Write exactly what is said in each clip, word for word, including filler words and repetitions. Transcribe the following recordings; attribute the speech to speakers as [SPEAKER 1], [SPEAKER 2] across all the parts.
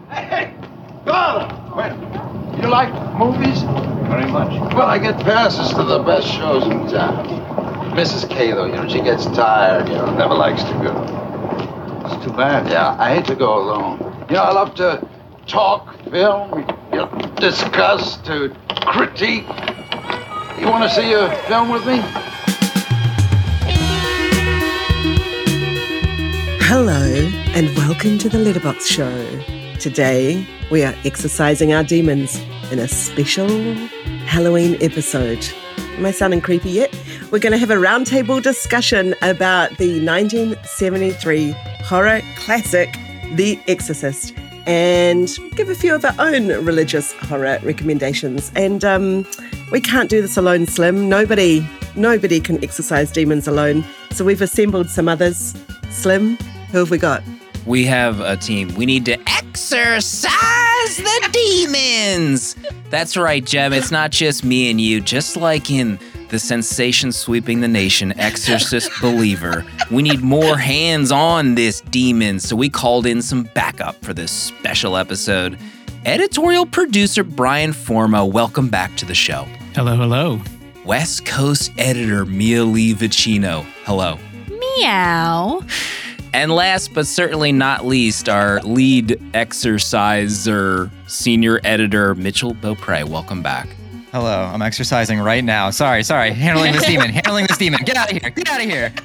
[SPEAKER 1] Hey, darling! Wait, you like movies? Very much. Well, I get passes to the best shows in town. Missus K, though, you know, she gets tired, you know, never likes to go. It's too bad. Yeah, I hate to go alone. You know, I love to talk, film, you know, discuss, to critique. You want to see a film with me?
[SPEAKER 2] Hello, and welcome to the Letterbox Show. Today, we are exercising our demons in a special Halloween episode. Am I sounding creepy yet? We're going to have a roundtable discussion about the nineteen seventy-three horror classic, The Exorcist, and give a few of our own religious horror recommendations. And um, we can't do this alone, Slim. Nobody, nobody can exorcise demons alone. So we've assembled some others. Slim, who have we got?
[SPEAKER 3] We have a team. We need to exorcise the demons. That's right, Jem. It's not just me and you. Just like in the sensation sweeping the nation, Exorcist Believer, we need more hands on this demon. So we called in some backup for this special episode. Editorial producer Brian Forma, welcome back to the show.
[SPEAKER 4] Hello, hello.
[SPEAKER 3] West Coast editor Mia Lee Vicino, hello.
[SPEAKER 5] Meow.
[SPEAKER 3] And last but certainly not least, our lead exerciser, senior editor, Mitchell Beaupre. Welcome back.
[SPEAKER 6] Hello, I'm exercising right now. Sorry, sorry. Handling this demon, handling this demon. Get out of here, get out of here.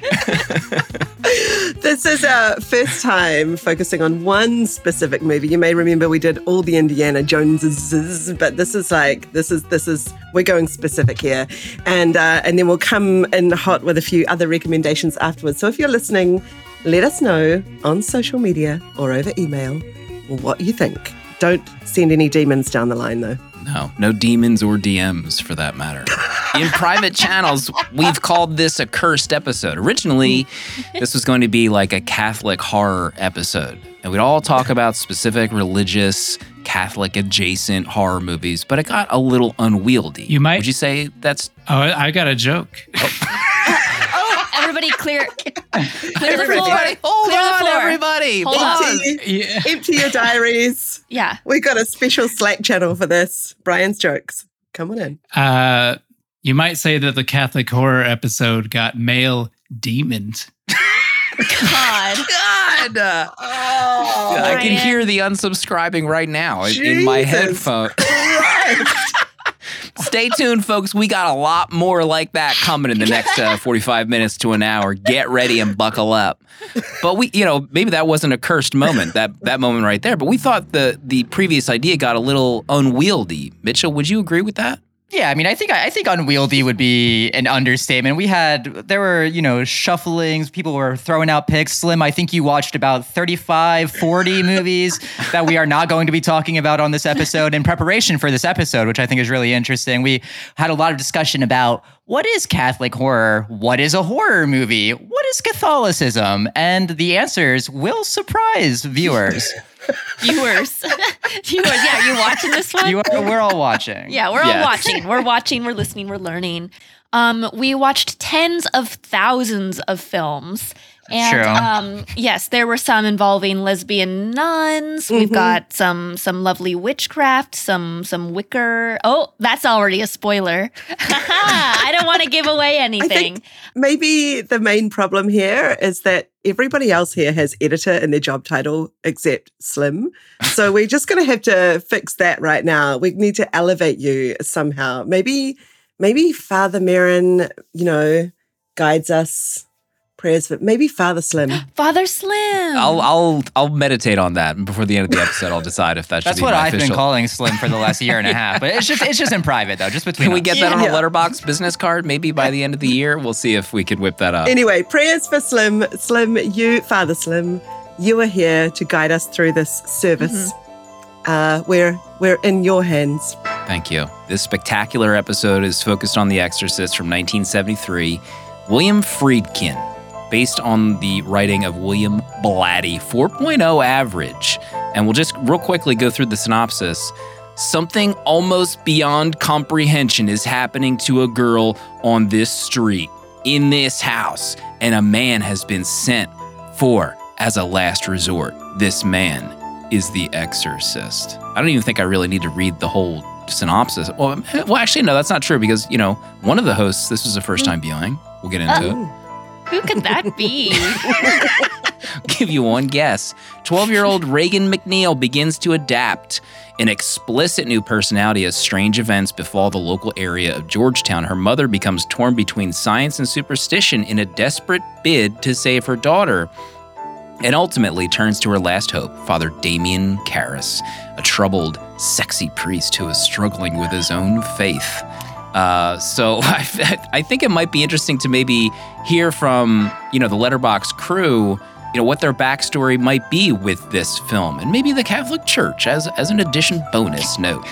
[SPEAKER 2] This is our first time focusing on one specific movie. You may remember we did all the Indiana Joneses, but this is like, this is, this is, we're going specific here. And, uh, and then we'll come in hot with a few other recommendations afterwards. So if you're listening, let us know on social media or over email what you think. Don't send any demons down the line, though.
[SPEAKER 3] No, no demons or D Ms for that matter. In private channels, we've called this a cursed episode. Originally, this was going to be like a Catholic horror episode. And we'd all talk about specific religious, Catholic-adjacent horror movies, but it got a little unwieldy.
[SPEAKER 4] You might...
[SPEAKER 3] Would you say that's...
[SPEAKER 4] Oh, I got a joke.
[SPEAKER 5] Everybody clear, clear the
[SPEAKER 3] Everybody,
[SPEAKER 5] floor.
[SPEAKER 3] hold
[SPEAKER 5] clear
[SPEAKER 3] on,
[SPEAKER 5] the floor.
[SPEAKER 3] everybody.
[SPEAKER 5] Hold
[SPEAKER 3] Pause.
[SPEAKER 5] on.
[SPEAKER 2] Empty,
[SPEAKER 4] Yeah.
[SPEAKER 2] empty your diaries.
[SPEAKER 5] Yeah.
[SPEAKER 2] We got a special Slack channel for this. Brian's jokes. Come on in.
[SPEAKER 4] Uh, you might say that the Catholic horror episode got male demoned.
[SPEAKER 5] God.
[SPEAKER 3] God. Uh,
[SPEAKER 2] Oh,
[SPEAKER 3] I can
[SPEAKER 5] Brian.
[SPEAKER 3] hear the unsubscribing right now in, in my
[SPEAKER 2] Jesus
[SPEAKER 3] headphone. Stay tuned, folks. We got a lot more like that coming in the next uh, forty-five minutes to an hour. Get ready and buckle up. But we, you know, maybe that wasn't a cursed moment, that that moment right there. But we thought the the previous idea got a little unwieldy. Mitchell, would you agree with that?
[SPEAKER 6] Yeah, I mean, I think I think unwieldy would be an understatement. We had, there were, you know, shufflings. People were throwing out picks. Slim, I think you watched about thirty-five, forty movies that we are not going to be talking about on this episode in preparation for this episode, which I think is really interesting. We had a lot of discussion about what is Catholic horror? What is a horror movie? What is Catholicism? And the answers will surprise viewers.
[SPEAKER 5] Viewers. Viewers. Yeah, are you watching this one?
[SPEAKER 6] You are, we're all watching.
[SPEAKER 5] Yeah, we're
[SPEAKER 6] Yes.
[SPEAKER 5] all watching. We're watching, we're listening, we're learning. Um, we watched tens of thousands of films. And
[SPEAKER 6] True.
[SPEAKER 5] um, yes, there were some involving lesbian nuns. We've
[SPEAKER 2] Mhm.
[SPEAKER 5] got some some lovely witchcraft, some some wicker. Oh, that's already a spoiler. I don't want to give away
[SPEAKER 2] I
[SPEAKER 5] anything.
[SPEAKER 2] think maybe the main problem here is that everybody else here has editor in their job title except Slim. So we're just going to have to fix that right now. We need to elevate you somehow. Maybe, maybe Father Merrin, you know, guides us. Prayers for maybe Father Slim.
[SPEAKER 5] Father Slim.
[SPEAKER 3] I'll I'll I'll meditate on that, and before the end of the episode, I'll decide if that should
[SPEAKER 6] That's
[SPEAKER 3] be
[SPEAKER 6] what
[SPEAKER 3] my
[SPEAKER 6] I've
[SPEAKER 3] official.
[SPEAKER 6] been calling Slim for the last year and a half. But it's just it's just in private though, just between
[SPEAKER 3] Can we
[SPEAKER 6] us.
[SPEAKER 3] get that on a
[SPEAKER 2] Yeah.
[SPEAKER 3] letterbox business card? Maybe by the end of the year, we'll see if we can whip that up.
[SPEAKER 2] Anyway, prayers for Slim. Slim, you, Father Slim, you are here to guide us through this service. Uh, we're we're in your hands.
[SPEAKER 3] Thank you. This spectacular episode is focused on The Exorcist from nineteen seventy-three. William Friedkin, based on the writing of William Blatty, four point oh average. And we'll just real quickly go through the synopsis. Something almost beyond comprehension is happening to a girl on this street, in this house, and a man has been sent for as a last resort. This man is The Exorcist? I don't even think I really need to read the whole synopsis. Well, well, actually, no, that's not true because, you know, one of the hosts, this was a first-time viewing. We'll get into
[SPEAKER 5] Oh.
[SPEAKER 3] it.
[SPEAKER 5] Who could that be?
[SPEAKER 3] Give you one guess. twelve-year-old Reagan McNeil begins to adapt an explicit new personality as strange events befall the local area of Georgetown. Her mother becomes torn between science and superstition in a desperate bid to save her daughter, and ultimately turns to her last hope, Father Damien Karras, a troubled, sexy priest who is struggling with his own faith. Uh, so I, I think it might be interesting to maybe hear from, you know, the Letterboxd crew, you know, what their backstory might be with this film, and maybe the Catholic Church as as an addition bonus note.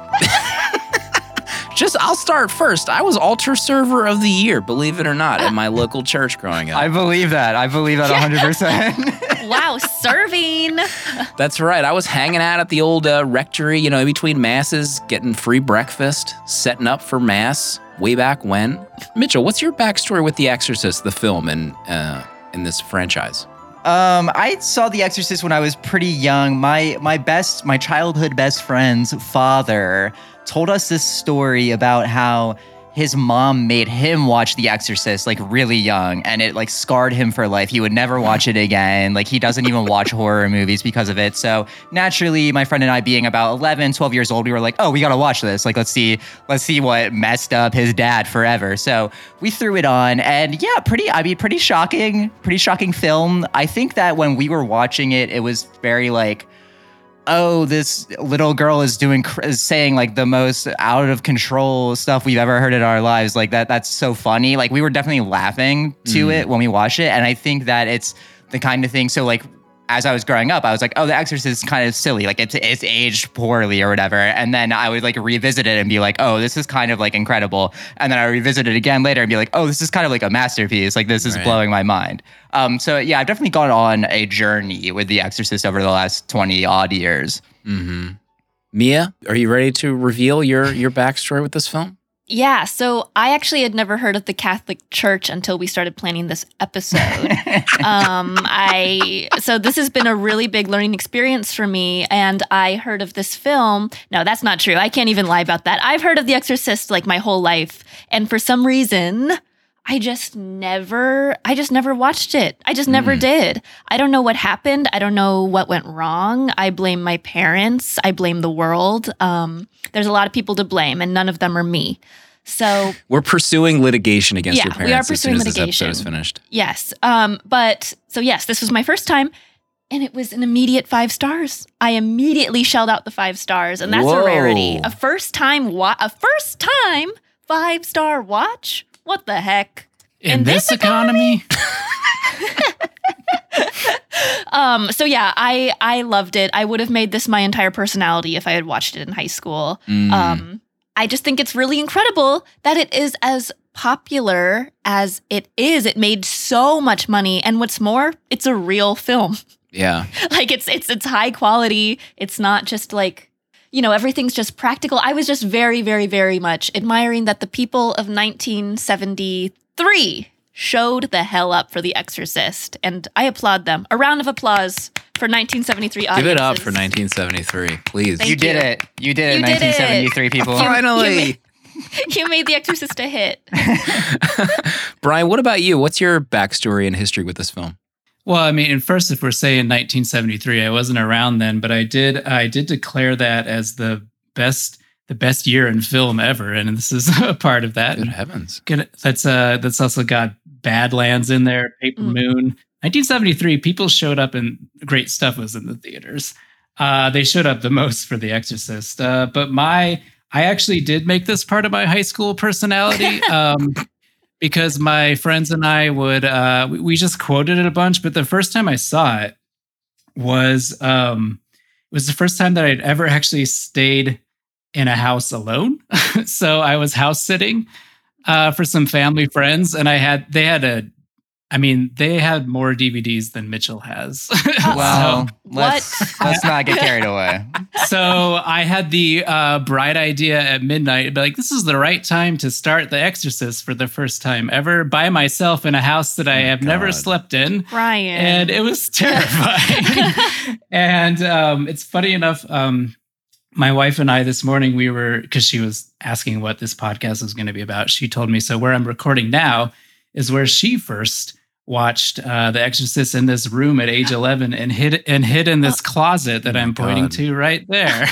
[SPEAKER 3] Just, I'll start first. I was altar server of the year, believe it or not, at my local church growing up.
[SPEAKER 6] I believe that. I believe that one hundred percent.
[SPEAKER 5] Wow, serving.
[SPEAKER 3] That's right. I was hanging out at the old uh, rectory, you know, in between masses, getting free breakfast, setting up for mass way back when. Mitchell, what's your backstory with The Exorcist, the film, and uh, in this franchise?
[SPEAKER 6] Um, I saw The Exorcist when I was pretty young. My my best, my childhood best friend's father told us this story about how his mom made him watch The Exorcist like really young, and it like scarred him for life. He would never watch it again. Like he doesn't even watch horror movies because of it. So naturally, my friend and I being about eleven, twelve years old, we were like, oh, we got to watch this. Like, let's see, let's see what messed up his dad forever. So we threw it on, and yeah, pretty, I mean, pretty shocking, pretty shocking film. I think that when we were watching it, it was very like, oh, this little girl is doing is saying like the most out of control stuff we've ever heard in our lives. Like that, that's so funny. Like we were definitely laughing to
[SPEAKER 3] Mm.
[SPEAKER 6] it when we watched it. And I think that it's the kind of thing. So like, as I was growing up, I was like, oh, The Exorcist is kind of silly. Like it's, it's aged poorly or whatever. And then I would like revisit it and be like, oh, this is kind of like incredible. And then I revisit it again later and be like, oh, this is kind of like a masterpiece. Like this is
[SPEAKER 3] Right.
[SPEAKER 6] blowing my mind. Um, so yeah, I've definitely gone on a journey with The Exorcist over the last twenty odd years.
[SPEAKER 3] Mm-hmm. Mia, are you ready to reveal your your backstory with this film?
[SPEAKER 5] Yeah, so I actually had never heard of the Catholic Church until we started planning this episode. um, I so this has been a really big learning experience for me, and I heard of this film. No, that's not true. I can't even lie about that. I've heard of The Exorcist like my whole life, and for some reason, I just never, I just never watched it. I just never
[SPEAKER 3] Mm.
[SPEAKER 5] did. I don't know what happened. I don't know what went wrong. I blame my parents. I blame the world. Um, there's a lot of people to blame, and none of them are me. So
[SPEAKER 3] We're pursuing litigation against
[SPEAKER 5] Yeah,
[SPEAKER 3] your
[SPEAKER 5] we are
[SPEAKER 3] parents as soon
[SPEAKER 5] pursuing
[SPEAKER 3] as this episode
[SPEAKER 5] litigation.
[SPEAKER 3] is finished.
[SPEAKER 5] yes, um, but so yes, this was my first time, and it was an immediate five stars. I immediately shelled out the five stars, and that's
[SPEAKER 3] Whoa.
[SPEAKER 5] a rarity. A first time, wa- a first time five star watch. What the heck?
[SPEAKER 4] In,
[SPEAKER 5] In
[SPEAKER 4] this
[SPEAKER 5] this
[SPEAKER 4] economy,
[SPEAKER 5] Um, so yeah, I I loved it. I would have made this my entire personality if I had watched it in high school.
[SPEAKER 3] Mm.
[SPEAKER 5] Um, I just think it's really incredible that it is as popular as it is. It made so much money, and what's more, it's a real film.
[SPEAKER 3] Yeah.
[SPEAKER 5] Like it's it's it's high quality. It's not just like, you know, everything's just practical. I was just very, very, very much admiring that the people of nineteen seventy-three showed the hell up for The Exorcist, and I applaud them. A round of applause for nineteen seventy-three audiences.
[SPEAKER 3] Give it up for nineteen seventy-three, please.
[SPEAKER 5] Thank
[SPEAKER 6] you did
[SPEAKER 5] you.
[SPEAKER 6] it. You did it,
[SPEAKER 5] You did it.
[SPEAKER 6] nineteen seventy-three people.
[SPEAKER 5] You-
[SPEAKER 3] Finally.
[SPEAKER 5] You made The Exorcist a hit.
[SPEAKER 3] Brian, what about you? What's your backstory and history with this film?
[SPEAKER 4] well, I mean, and first, if we're saying nineteen seventy-three, I wasn't around then, but I did. I did declare that as the best, the best year in film ever, and this is a part of that.
[SPEAKER 3] Good heavens.
[SPEAKER 4] Good. That's uh, that's also got Badlands in there, Paper
[SPEAKER 5] Mm.
[SPEAKER 4] Moon. nineteen seventy-three, people showed up and great stuff was in the theaters. Uh, they showed up the most for The Exorcist. Uh, but my, I actually did make this part of my high school personality um, because my friends and I would, uh, we, we just quoted it a bunch. But the first time I saw it was, um, it was the first time that I'd ever actually stayed in a house alone. So I was house sitting uh, for some family friends, and I had they had a I mean, they had more D V Ds than Mitchell has.
[SPEAKER 6] Well,
[SPEAKER 5] So-
[SPEAKER 6] let's let's not get carried away.
[SPEAKER 4] So I had the uh, bright idea at midnight, but like, this is the right time to start The Exorcist for the first time ever by myself in a house that I
[SPEAKER 3] Oh,
[SPEAKER 4] have never
[SPEAKER 3] God.
[SPEAKER 4] slept in.
[SPEAKER 5] Ryan.
[SPEAKER 4] And it was terrifying. And um, it's funny enough, um, my wife and I this morning, we were, because she was asking what this podcast was going to be about. She told me, so where I'm recording now is where she first watched uh, The Exorcist in this room at age eleven and hid and hid in this closet that
[SPEAKER 3] Oh my
[SPEAKER 4] I'm pointing
[SPEAKER 3] God.
[SPEAKER 4] to right there.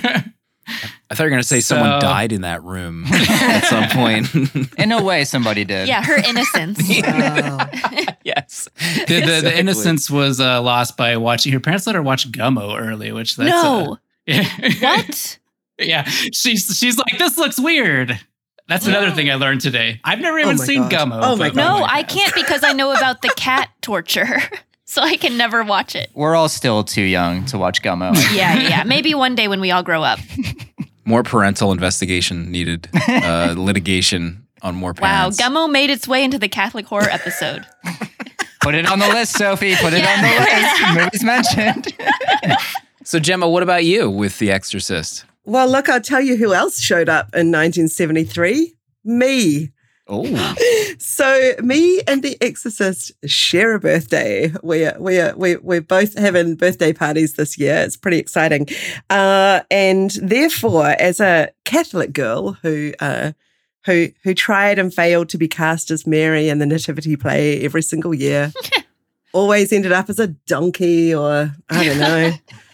[SPEAKER 3] I thought you were going to say someone
[SPEAKER 4] So-
[SPEAKER 3] died in that room at some point.
[SPEAKER 6] In a way, somebody did.
[SPEAKER 5] yeah, her innocence.
[SPEAKER 2] Wow.
[SPEAKER 3] Yes.
[SPEAKER 4] the, the, the
[SPEAKER 3] Exactly.
[SPEAKER 4] innocence was uh, lost by watching her parents let her watch Gummo early, which that's
[SPEAKER 5] no.
[SPEAKER 4] uh,
[SPEAKER 5] What?
[SPEAKER 4] Yeah, she's she's like, this looks weird. That's another thing I learned today. I've never even
[SPEAKER 2] my
[SPEAKER 4] seen
[SPEAKER 2] God.
[SPEAKER 4] Gummo.
[SPEAKER 2] Oh my
[SPEAKER 4] but-
[SPEAKER 2] God.
[SPEAKER 5] No, I can't because I know about the cat torture. So I can never watch it.
[SPEAKER 6] We're all still too young to watch Gummo.
[SPEAKER 5] Yeah, yeah. Maybe one day when we all grow up.
[SPEAKER 3] More parental investigation needed. Uh, litigation on more
[SPEAKER 5] Wow,
[SPEAKER 3] parents.
[SPEAKER 5] Gummo made its way into the Catholic horror episode.
[SPEAKER 6] Put it on the list, Sophie. Put it
[SPEAKER 5] Yeah.
[SPEAKER 6] on the list. Movies mentioned.
[SPEAKER 3] So, Gemma, what about you with The Exorcist?
[SPEAKER 2] Well, look, I'll tell you who else showed up in nineteen seventy-three. Me.
[SPEAKER 3] Oh,
[SPEAKER 2] So me and The Exorcist share a birthday. We're we're we're, we're both having birthday parties this year. It's pretty exciting, uh, and therefore, as a Catholic girl who uh, who who tried and failed to be cast as Mary in the nativity play every single year, always ended up as a donkey or I don't know.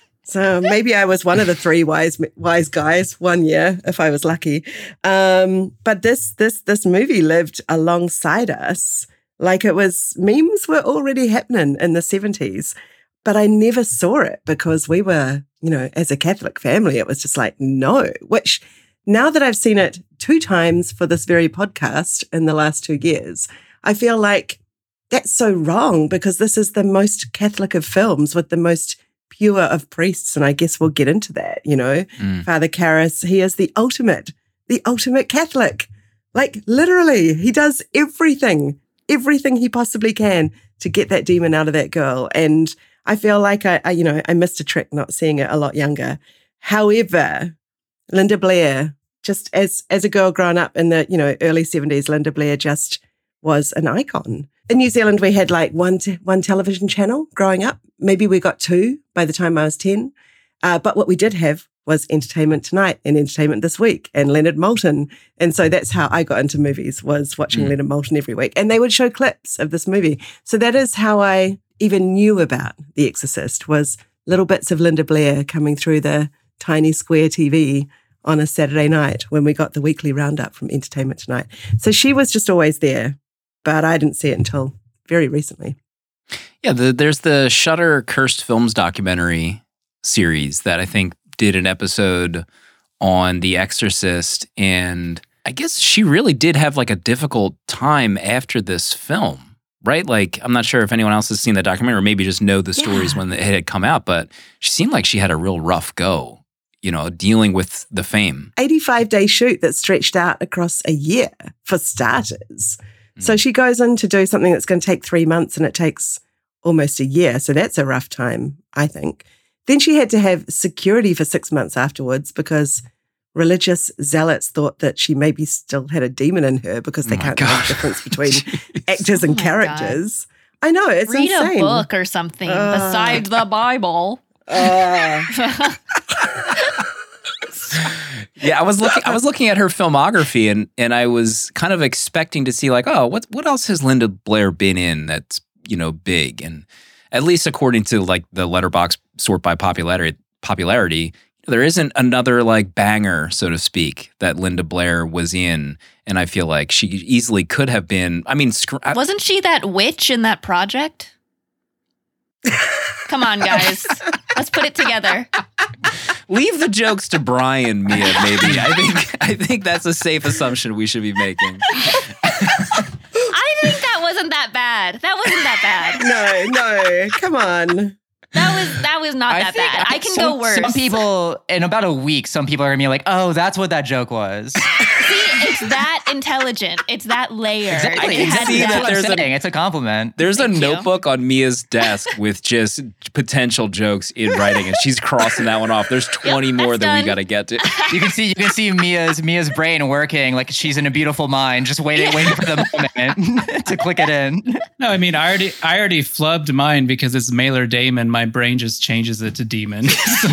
[SPEAKER 2] So maybe I was one of the three wise wise guys one year, if I was lucky. Um, but this this this movie lived alongside us, like it was memes were already happening in the seventies. But I never saw it because we were, you know, as a Catholic family, it was just like no. Which now that I've seen it two times for this very podcast in the last two years, I feel like that's so wrong because this is the most Catholic of films with the most pure of priests, and I guess we'll get into that, you know.
[SPEAKER 3] Mm.
[SPEAKER 2] Father Karras, he is the ultimate, the ultimate Catholic. Like literally, he does everything, everything he possibly can to get that demon out of that girl. And I feel like I, I you know, I missed a trick not seeing it a lot younger. However, Linda Blair, just as as a girl growing up in the, you know, early seventies, Linda Blair just was an icon. In New Zealand, we had like one te- one television channel growing up. Maybe we got two by the time I was ten. Uh, but what we did have was Entertainment Tonight and Entertainment This Week and Leonard Maltin. And so that's how I got into movies, was watching
[SPEAKER 3] Mm.
[SPEAKER 2] Leonard Maltin every week. And they would show clips of this movie. So that is how I even knew about The Exorcist, was little bits of Linda Blair coming through the tiny square T V on a Saturday night when we got the weekly roundup from Entertainment Tonight. So she was just always there, but I didn't see it until very recently.
[SPEAKER 3] yeah. The, there's the Shudder Cursed Films documentary series that I think did an episode on The Exorcist, and I guess she really did have like a difficult time after this film, right? Like, I'm not sure if anyone else has seen the documentary or maybe just know the stories
[SPEAKER 2] Yeah.
[SPEAKER 3] when it had come out, but she seemed like she had a real rough go, you know, dealing with the fame.
[SPEAKER 2] eighty-five day shoot that stretched out across a year for starters. So she goes in to do something that's going to take three months and it takes almost a year. So that's a rough time, I think. Then she had to have security for six months afterwards because religious zealots thought that she maybe still had a demon in her because they
[SPEAKER 3] Oh my
[SPEAKER 2] can't tell
[SPEAKER 3] God.
[SPEAKER 2] the difference between actors and
[SPEAKER 5] Oh my
[SPEAKER 2] characters. I know, it's
[SPEAKER 5] Read
[SPEAKER 2] insane.
[SPEAKER 5] a book or something
[SPEAKER 2] Uh.
[SPEAKER 5] besides the Bible.
[SPEAKER 2] Uh,
[SPEAKER 3] Yeah, I was looking. I was looking at her filmography, and and I was kind of expecting to see like, oh, what what else has Linda Blair been in that's, you know, big, and at least according to like the Letterboxd sort by popularity, popularity, there isn't another like banger, so to speak, that Linda Blair was in, and I feel like she easily could have been. I mean, scr- I-
[SPEAKER 5] Wasn't she that witch in that project? Come on, guys. Let's put it together.
[SPEAKER 3] leave the jokes to Brian, Mia. Maybe I think I think that's a safe assumption we should be making.
[SPEAKER 5] I think that wasn't that bad. That wasn't that bad.
[SPEAKER 2] no, no, come on.
[SPEAKER 5] That was that was not that
[SPEAKER 6] think-
[SPEAKER 5] bad. I can
[SPEAKER 6] some,
[SPEAKER 5] go worse.
[SPEAKER 6] Some people, in about a week, some people are going to be like, oh, that's what that joke was.
[SPEAKER 5] See, it's that intelligent. It's that layer.
[SPEAKER 6] Exactly.
[SPEAKER 5] It
[SPEAKER 3] can
[SPEAKER 5] has
[SPEAKER 3] see that
[SPEAKER 6] That's
[SPEAKER 3] there's
[SPEAKER 6] what I'm
[SPEAKER 3] a-
[SPEAKER 6] saying. It's a compliment.
[SPEAKER 3] There's
[SPEAKER 5] Thank
[SPEAKER 3] a
[SPEAKER 5] you.
[SPEAKER 3] notebook on Mia's desk with just potential jokes in writing, and she's crossing that one off. There's twenty
[SPEAKER 5] Yep,
[SPEAKER 3] more
[SPEAKER 5] that's
[SPEAKER 3] that we
[SPEAKER 5] done.
[SPEAKER 3] got to get to.
[SPEAKER 6] You can see you can see Mia's Mia's brain working like she's in a beautiful mind, just waiting waiting for the moment to click it in.
[SPEAKER 4] No, I mean, I already, I already flubbed mine because it's Mailer Damon. My brain just changes it to demon. So-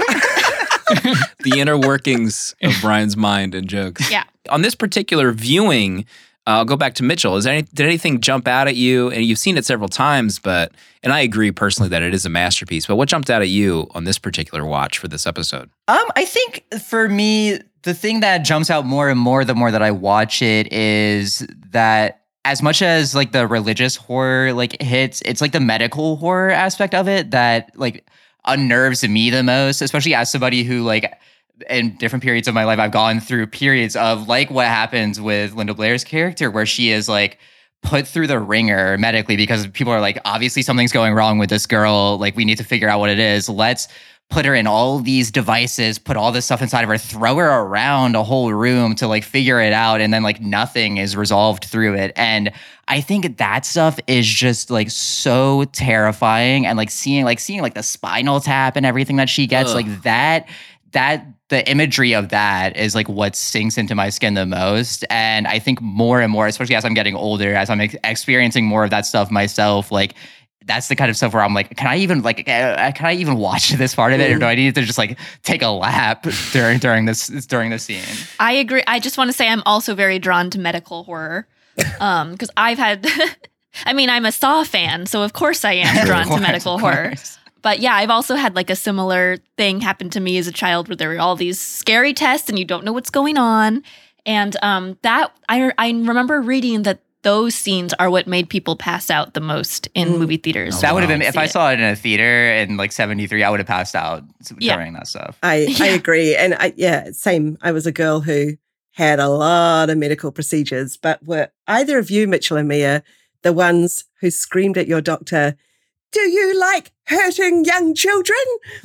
[SPEAKER 3] The inner workings of Brian's mind and jokes.
[SPEAKER 5] Yeah.
[SPEAKER 3] On this particular viewing, uh, I'll go back to Mitchell. Is there any, did anything jump out at you? And you've seen it several times, but and I agree personally that it is a masterpiece. But what jumped out at you on this particular watch for this episode?
[SPEAKER 6] Um, I think for me, the thing that jumps out more and more the more that I watch it is that as much as like the religious horror like hits, it's like the medical horror aspect of it that like unnerves me the most, especially as somebody who like in different periods of my life, I've gone through periods of like what happens with Linda Blair's character, where she is like put through the ringer medically because people are like, obviously something's going wrong with this girl. Like we need to figure out what it is. Let's put her in all these devices, put all this stuff inside of her, throw her around a whole room to like figure it out. And then like nothing is resolved through it. And I think that stuff is just like so terrifying. And like seeing like seeing like the spinal tap and everything that she gets,
[SPEAKER 3] Ugh.
[SPEAKER 6] like that, that the imagery of that is like what sinks into my skin the most. And I think more and more, especially as I'm getting older, as I'm ex- experiencing more of that stuff myself, like that's the kind of stuff where I'm like, can I even like, uh, can I even watch this part of it, or do I need to just like take a lap during during this during this scene?
[SPEAKER 5] I agree. I just want to say I'm also very drawn to medical horror um, because I've had, I mean, I'm a Saw fan, so of course I am
[SPEAKER 6] Of
[SPEAKER 5] drawn to
[SPEAKER 6] course,
[SPEAKER 5] medical
[SPEAKER 6] of
[SPEAKER 5] horror.
[SPEAKER 6] course.
[SPEAKER 5] But yeah, I've also had like a similar thing happen to me as a child where there were all these scary tests and you don't know what's going on. And um, that I, I remember reading that those scenes are what made people pass out the most in
[SPEAKER 2] Mm.
[SPEAKER 5] movie theaters.
[SPEAKER 6] That would have been if
[SPEAKER 5] See
[SPEAKER 6] I
[SPEAKER 5] it.
[SPEAKER 6] saw it in a theater in like seventy-three, I would have passed out
[SPEAKER 5] Yeah.
[SPEAKER 6] during that stuff.
[SPEAKER 2] I, I
[SPEAKER 5] Yeah.
[SPEAKER 2] agree. And I, yeah, same. I was a girl who had a lot of medical procedures, but were either of you, Mitchell and Mia, the ones who screamed at your doctor, "Do you like hurting young children?"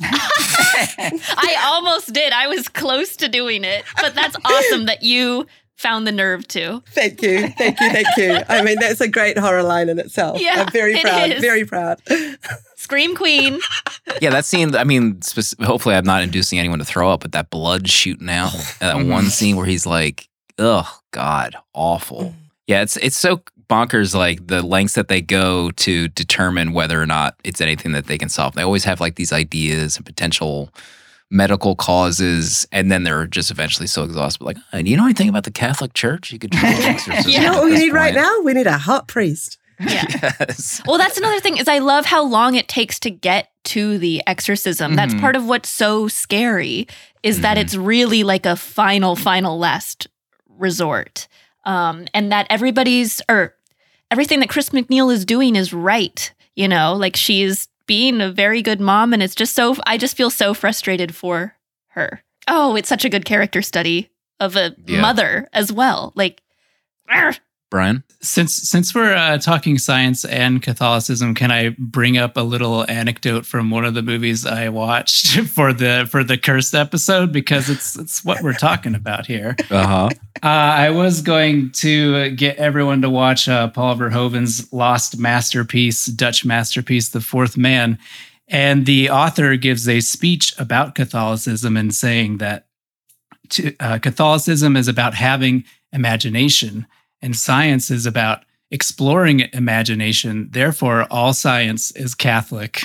[SPEAKER 5] I almost did. I was close to doing it, but that's awesome that you found the nerve to.
[SPEAKER 2] Thank you. Thank you. Thank you. I mean, that's a great horror line in itself.
[SPEAKER 5] Yeah,
[SPEAKER 2] I'm very
[SPEAKER 5] it
[SPEAKER 2] proud.
[SPEAKER 5] is.
[SPEAKER 2] Very proud.
[SPEAKER 5] Scream Queen.
[SPEAKER 3] Yeah, that scene, I mean, spec- hopefully I'm not inducing anyone to throw up, but that blood shooting out, that
[SPEAKER 6] Mhm.
[SPEAKER 3] one scene where he's like, oh, God, awful. Yeah, it's it's so bonkers, like the lengths that they go to determine whether or not it's anything that they can solve. They always have like these ideas and potential medical causes, and then they're just eventually so exhausted. Like, oh, do you know anything about the Catholic Church? You could try an exorcism
[SPEAKER 5] Yeah.
[SPEAKER 2] You know
[SPEAKER 3] at
[SPEAKER 2] what we
[SPEAKER 3] this
[SPEAKER 2] need right
[SPEAKER 3] point.
[SPEAKER 2] now? We need a hot priest.
[SPEAKER 5] Yeah.
[SPEAKER 3] Yes.
[SPEAKER 5] Well, that's another thing is I love how long it takes to get to the exorcism. That's
[SPEAKER 6] Mhm.
[SPEAKER 5] part of what's so scary is that
[SPEAKER 3] Mhm.
[SPEAKER 5] it's really like a final, final last resort. Um, and that everybody's or everything that Chris McNeil is doing is right. You know, like she's being a very good mom, and it's just so I just feel so frustrated for her. Oh, it's such a good character study of a
[SPEAKER 3] Yeah.
[SPEAKER 5] mother as well. Like, argh.
[SPEAKER 3] Brian?
[SPEAKER 4] Since since we're uh, talking science and Catholicism, can I bring up a little anecdote from one of the movies I watched for the for the cursed episode, because it's it's what we're talking about here.
[SPEAKER 3] Uh-huh.
[SPEAKER 4] Uh, I was going to get everyone to watch uh, Paul Verhoeven's lost masterpiece, Dutch masterpiece, The Fourth Man, and the author gives a speech about Catholicism and saying that to, uh, Catholicism is about having imagination. And science is about exploring imagination. Therefore, all science is Catholic.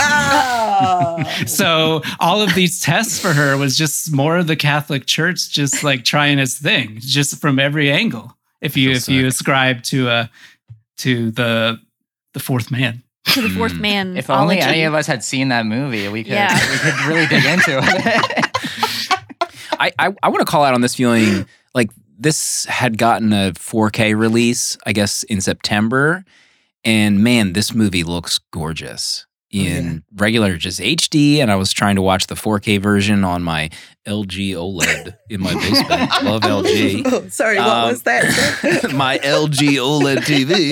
[SPEAKER 2] Wow.
[SPEAKER 4] So all of these tests for her was just more of the Catholic Church, just like trying its thing, just from every angle. If you
[SPEAKER 3] Feel
[SPEAKER 4] if you
[SPEAKER 3] sick.
[SPEAKER 4] ascribe to uh to the the fourth man.
[SPEAKER 5] to the fourth
[SPEAKER 3] Mm.
[SPEAKER 5] man.
[SPEAKER 6] If only
[SPEAKER 5] ology.
[SPEAKER 6] any of us had seen that movie, we could
[SPEAKER 5] Yeah.
[SPEAKER 6] we could really dig into it.
[SPEAKER 3] I, I, I want to call out on this viewing, like this had gotten a four K release, I guess, in September. And man, this movie looks gorgeous in regular just H D. And I was trying to watch the four K version on my L G OLED in my basement. Love L G.
[SPEAKER 2] Oh, sorry, what
[SPEAKER 3] Um,
[SPEAKER 2] was that?
[SPEAKER 3] My L G OLED T V.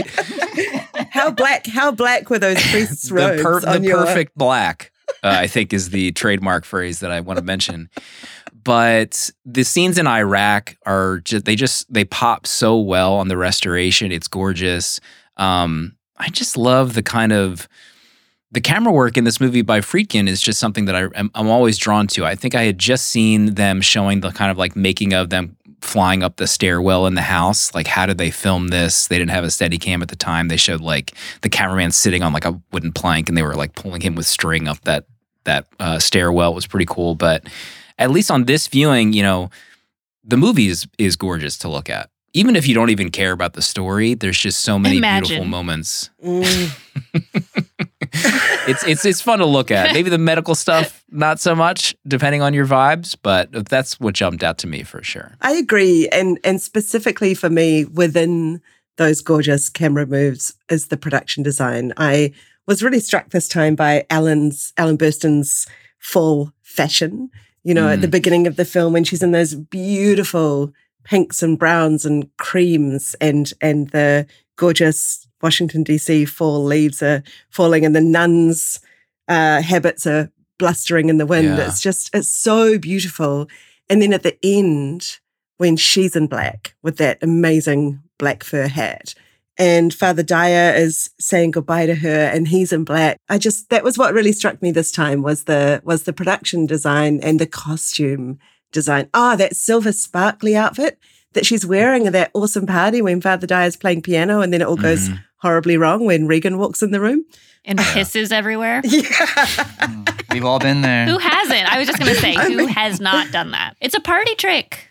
[SPEAKER 2] How black? How black were those priests'
[SPEAKER 3] The,
[SPEAKER 2] robes
[SPEAKER 3] per-
[SPEAKER 2] on
[SPEAKER 3] the
[SPEAKER 2] your?
[SPEAKER 3] perfect black, uh, I think, is the trademark phrase that I want to mention. but the scenes in Iraq are just, they just, they pop so well on the restoration. It's gorgeous. Um, I just love the kind of, the camera work in this movie by Friedkin is just something that I, I'm, I'm always drawn to. I think I had just seen them showing the kind of like making of them flying up the stairwell in the house. Like, how did they film this? They didn't have a Steadicam at the time. They showed like the cameraman sitting on like a wooden plank and they were like pulling him with string up that, that uh, stairwell. It was pretty cool. But at least on this viewing, you know, the movie is, is gorgeous to look at. Even if you don't even care about the story, there's just so many
[SPEAKER 5] Imagine.
[SPEAKER 3] beautiful moments.
[SPEAKER 2] Mm.
[SPEAKER 3] it's it's it's fun to look at. Maybe the medical stuff, not so much, depending on your vibes, but that's what jumped out to me for sure.
[SPEAKER 2] I agree. And and specifically for me, within those gorgeous camera moves is the production design. I was really struck this time by Alan's Alan Burstyn's fall fashion. You know,
[SPEAKER 3] Mm.
[SPEAKER 2] at the beginning of the film when she's in those beautiful pinks and browns and creams and and the gorgeous Washington, D C fall leaves are falling and the nuns' uh, habits are blustering in the wind.
[SPEAKER 3] Yeah.
[SPEAKER 2] It's just, it's so beautiful. And then at the end, when she's in black with that amazing black fur hat and Father Dyer is saying goodbye to her and he's in black. I just, that was what really struck me this time was the, was the production design and the costume design. Oh, that silver sparkly outfit that she's wearing at that awesome party when Father Dyer's playing piano and then it all goes
[SPEAKER 3] Mhm.
[SPEAKER 2] horribly wrong when Regan walks in the room.
[SPEAKER 5] And pisses everywhere.
[SPEAKER 2] Yeah.
[SPEAKER 6] We've all been there.
[SPEAKER 5] Who hasn't? I was just going to say,
[SPEAKER 2] I
[SPEAKER 5] who
[SPEAKER 2] mean-
[SPEAKER 5] has not done that? It's a party trick.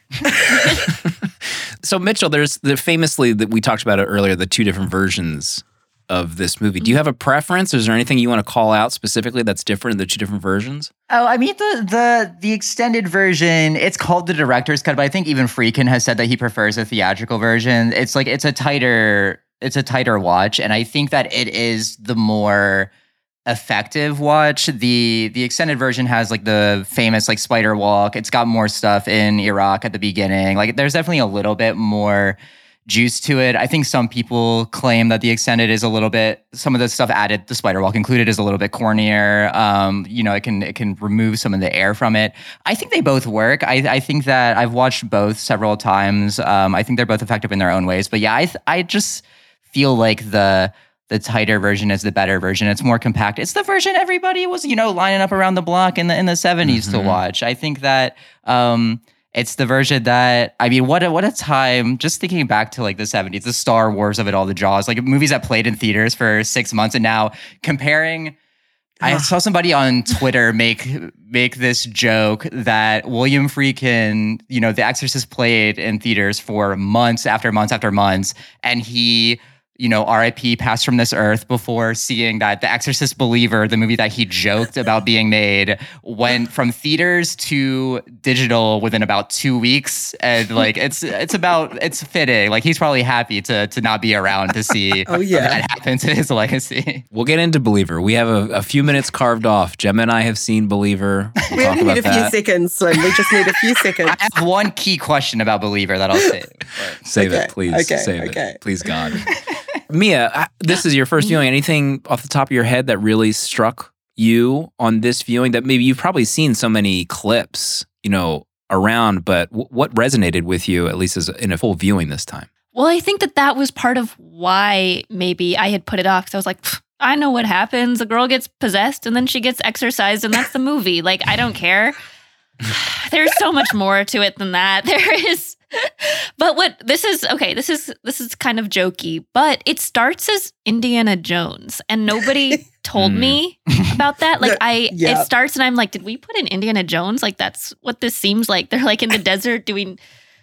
[SPEAKER 3] So Mitchell, there's the famously that we talked about it earlier, the two different versions of this movie. Do you have a preference? Is there anything you want to call out specifically that's different in the two different versions?
[SPEAKER 6] Oh, I mean the the the extended version. It's called the director's cut, but I think even Friedkin has said that he prefers a theatrical version. It's like it's a tighter it's a tighter watch, and I think that it is the more effective watch. The the extended version has like the famous like spider walk. It's got more stuff in Iraq at the beginning. Like there's definitely a little bit more juice to it. I think some people claim that the extended is a little bit, some of the stuff added, the spider walk included, is a little bit cornier. Um, you know, it can it can remove some of the air from it. I think they both work. I, I think that I've watched both several times. Um, I think they're both effective in their own ways. But yeah, I th- I just feel like the the tighter version is the better version. It's more compact. It's the version everybody was, you know, lining up around the block in the in the seventies
[SPEAKER 3] Mm-hmm.
[SPEAKER 6] to watch. I think that um it's the version that, I mean, what a, what a time, just thinking back to like the seventies, the Star Wars of it all, the Jaws, like movies that played in theaters for six months and now comparing, I saw somebody on Twitter make make this joke that William Friedkin, you know, The Exorcist played in theaters for months after months after months, and he, you know, R I P passed from this earth before seeing that The Exorcist Believer, the movie that he joked about being made, went from theaters to digital within about two weeks. And like, it's it's about, it's fitting. Like he's probably happy to to not be around to see
[SPEAKER 2] Oh, yeah.
[SPEAKER 6] that happen to his legacy.
[SPEAKER 3] We'll get into Believer. We have a, a few minutes carved off. Gemma and I have seen Believer. We'll
[SPEAKER 2] We
[SPEAKER 3] talk
[SPEAKER 2] only need
[SPEAKER 3] about
[SPEAKER 2] a few
[SPEAKER 3] that.
[SPEAKER 2] seconds, Slim. We just need a few seconds.
[SPEAKER 6] I have one key question about Believer that I'll say. But
[SPEAKER 3] Save
[SPEAKER 2] Okay,
[SPEAKER 3] it, please.
[SPEAKER 2] okay,
[SPEAKER 3] Save
[SPEAKER 2] okay.
[SPEAKER 3] it. Please, God. Mia, uh, this is your first viewing. Anything off the top of your head that really struck you on this viewing that maybe you've probably seen so many clips, you know, around, but w- what resonated with you, at least as in a full viewing this time?
[SPEAKER 5] Well, I think that that was part of why maybe I had put it off. Because I was like, "Pfft, I know what happens. A girl gets possessed and then she gets exorcised, and that's the movie. Like, I don't care. There's so much more to it than that. There is. But what this is, okay, this is this is kind of jokey, but it starts as Indiana Jones, and nobody told
[SPEAKER 3] Mm.
[SPEAKER 5] me about that. Like,
[SPEAKER 2] No,
[SPEAKER 5] I,
[SPEAKER 2] yeah.
[SPEAKER 5] it starts, and I'm like, did we put in Indiana Jones? Like, that's what this seems like. They're like in the desert doing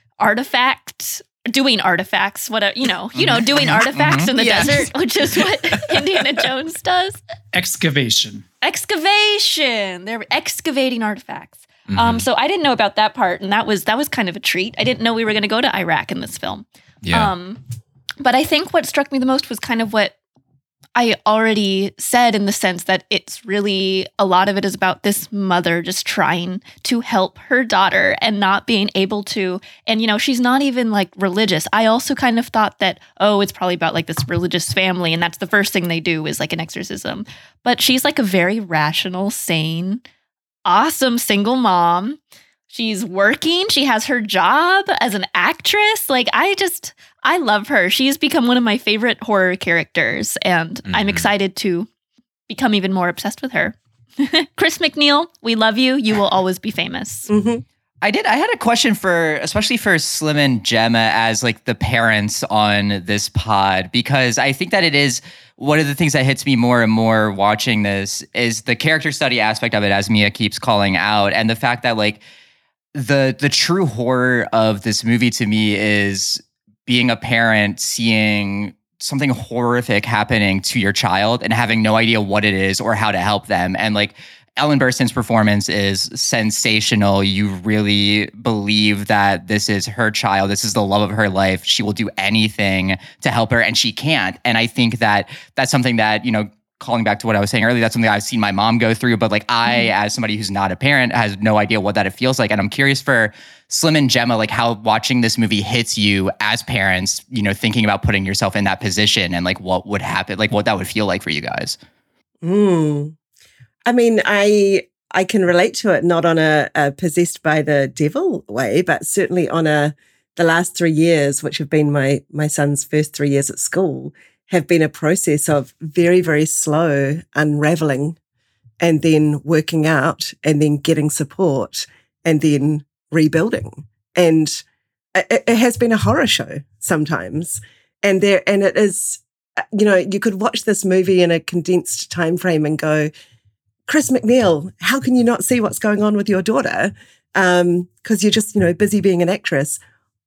[SPEAKER 5] artifacts. Doing artifacts, what a, you know, you know, doing artifacts in the
[SPEAKER 2] Yes.
[SPEAKER 5] desert, which is what Indiana Jones does.
[SPEAKER 4] Excavation.
[SPEAKER 5] Excavation. They're excavating artifacts.
[SPEAKER 3] Mm-hmm.
[SPEAKER 5] Um, so I didn't know about that part, and that was that was kind of a treat. I didn't know we were going to go to Iraq in this film.
[SPEAKER 3] Yeah.
[SPEAKER 5] Um, but I think what struck me the most was kind of what I already said, in the sense that it's really, a lot of it is about this mother just trying to help her daughter and not being able to. And, you know, she's not even like religious. I also kind of thought that, oh, it's probably about like this religious family, and that's the first thing they do is like an exorcism. But she's like a very rational, sane, awesome single mom. She's working. She has her job as an actress. Like, I just, I love her. She's become one of my favorite horror characters, and mm-hmm. I'm excited to become even more obsessed with her. Chris MacNeil, we love you. You will always be famous.
[SPEAKER 2] Mm-hmm.
[SPEAKER 6] I did. I had a question for, especially for Slim and Gemma as like the parents on this pod, because I think that it is one of the things that hits me more and more watching this is the character study aspect of it, as Mia keeps calling out, and the fact that like the the true horror of this movie to me is being a parent, seeing something horrific happening to your child and having no idea what it is or how to help them, and like. Ellen Burstyn's performance is sensational. You really believe that this is her child. This is the love of her life. She will do anything to help her, and she can't. And I think that that's something that, you know, calling back to what I was saying earlier, that's something I've seen my mom go through. But like I, mm-hmm. as somebody who's not a parent, has no idea what that it feels like. And I'm curious for Slim and Gemma, like how watching this movie hits you as parents, you know, thinking about putting yourself in that position and like what would happen, like what that would feel like for you guys.
[SPEAKER 2] Hmm. I mean, I I can relate to it, not on a, a possessed by the devil way, but certainly on a the last three years, which have been my my son's first three years at school, have been a process of very, very slow unraveling and then working out and then getting support and then rebuilding. And it, it has been a horror show sometimes. And there and it is, you know, you could watch this movie in a condensed time frame and go, Chris MacNeil, how can you not see what's going on with your daughter? Um, because you're just, you know, busy being an actress.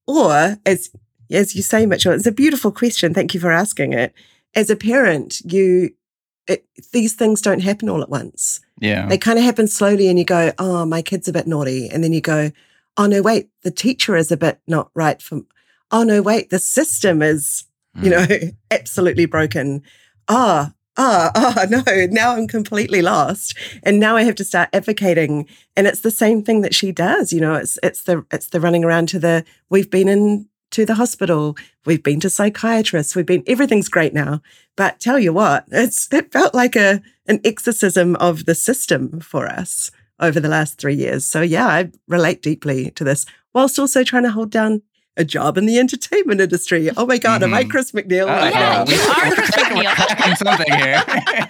[SPEAKER 2] Or as as you say, Mitchell, it's a beautiful question. Thank you for asking it. As a parent, you it, these things don't happen all at once.
[SPEAKER 6] Yeah,
[SPEAKER 2] they kind of happen slowly, and you go, "Oh, my kid's a bit naughty," and then you go, "Oh no, wait, the teacher is a bit not right for." Oh no, wait, the system is, mm. you know, absolutely broken. Ah. Oh, Oh, oh, no, now I'm completely lost. And now I have to start advocating. And it's the same thing that she does. You know, it's it's the it's the running around to the, we've been in to the hospital, we've been to psychiatrists, we've been, everything's great now. But tell you what, it's it felt like a an exorcism of the system for us over the last three years. So yeah, I relate deeply to this, whilst also trying to hold down a job in the entertainment industry. Oh my God, mm-hmm. am I Chris MacNeil?
[SPEAKER 6] Uh,
[SPEAKER 5] yeah, you are Chris MacNeil.
[SPEAKER 6] Something here.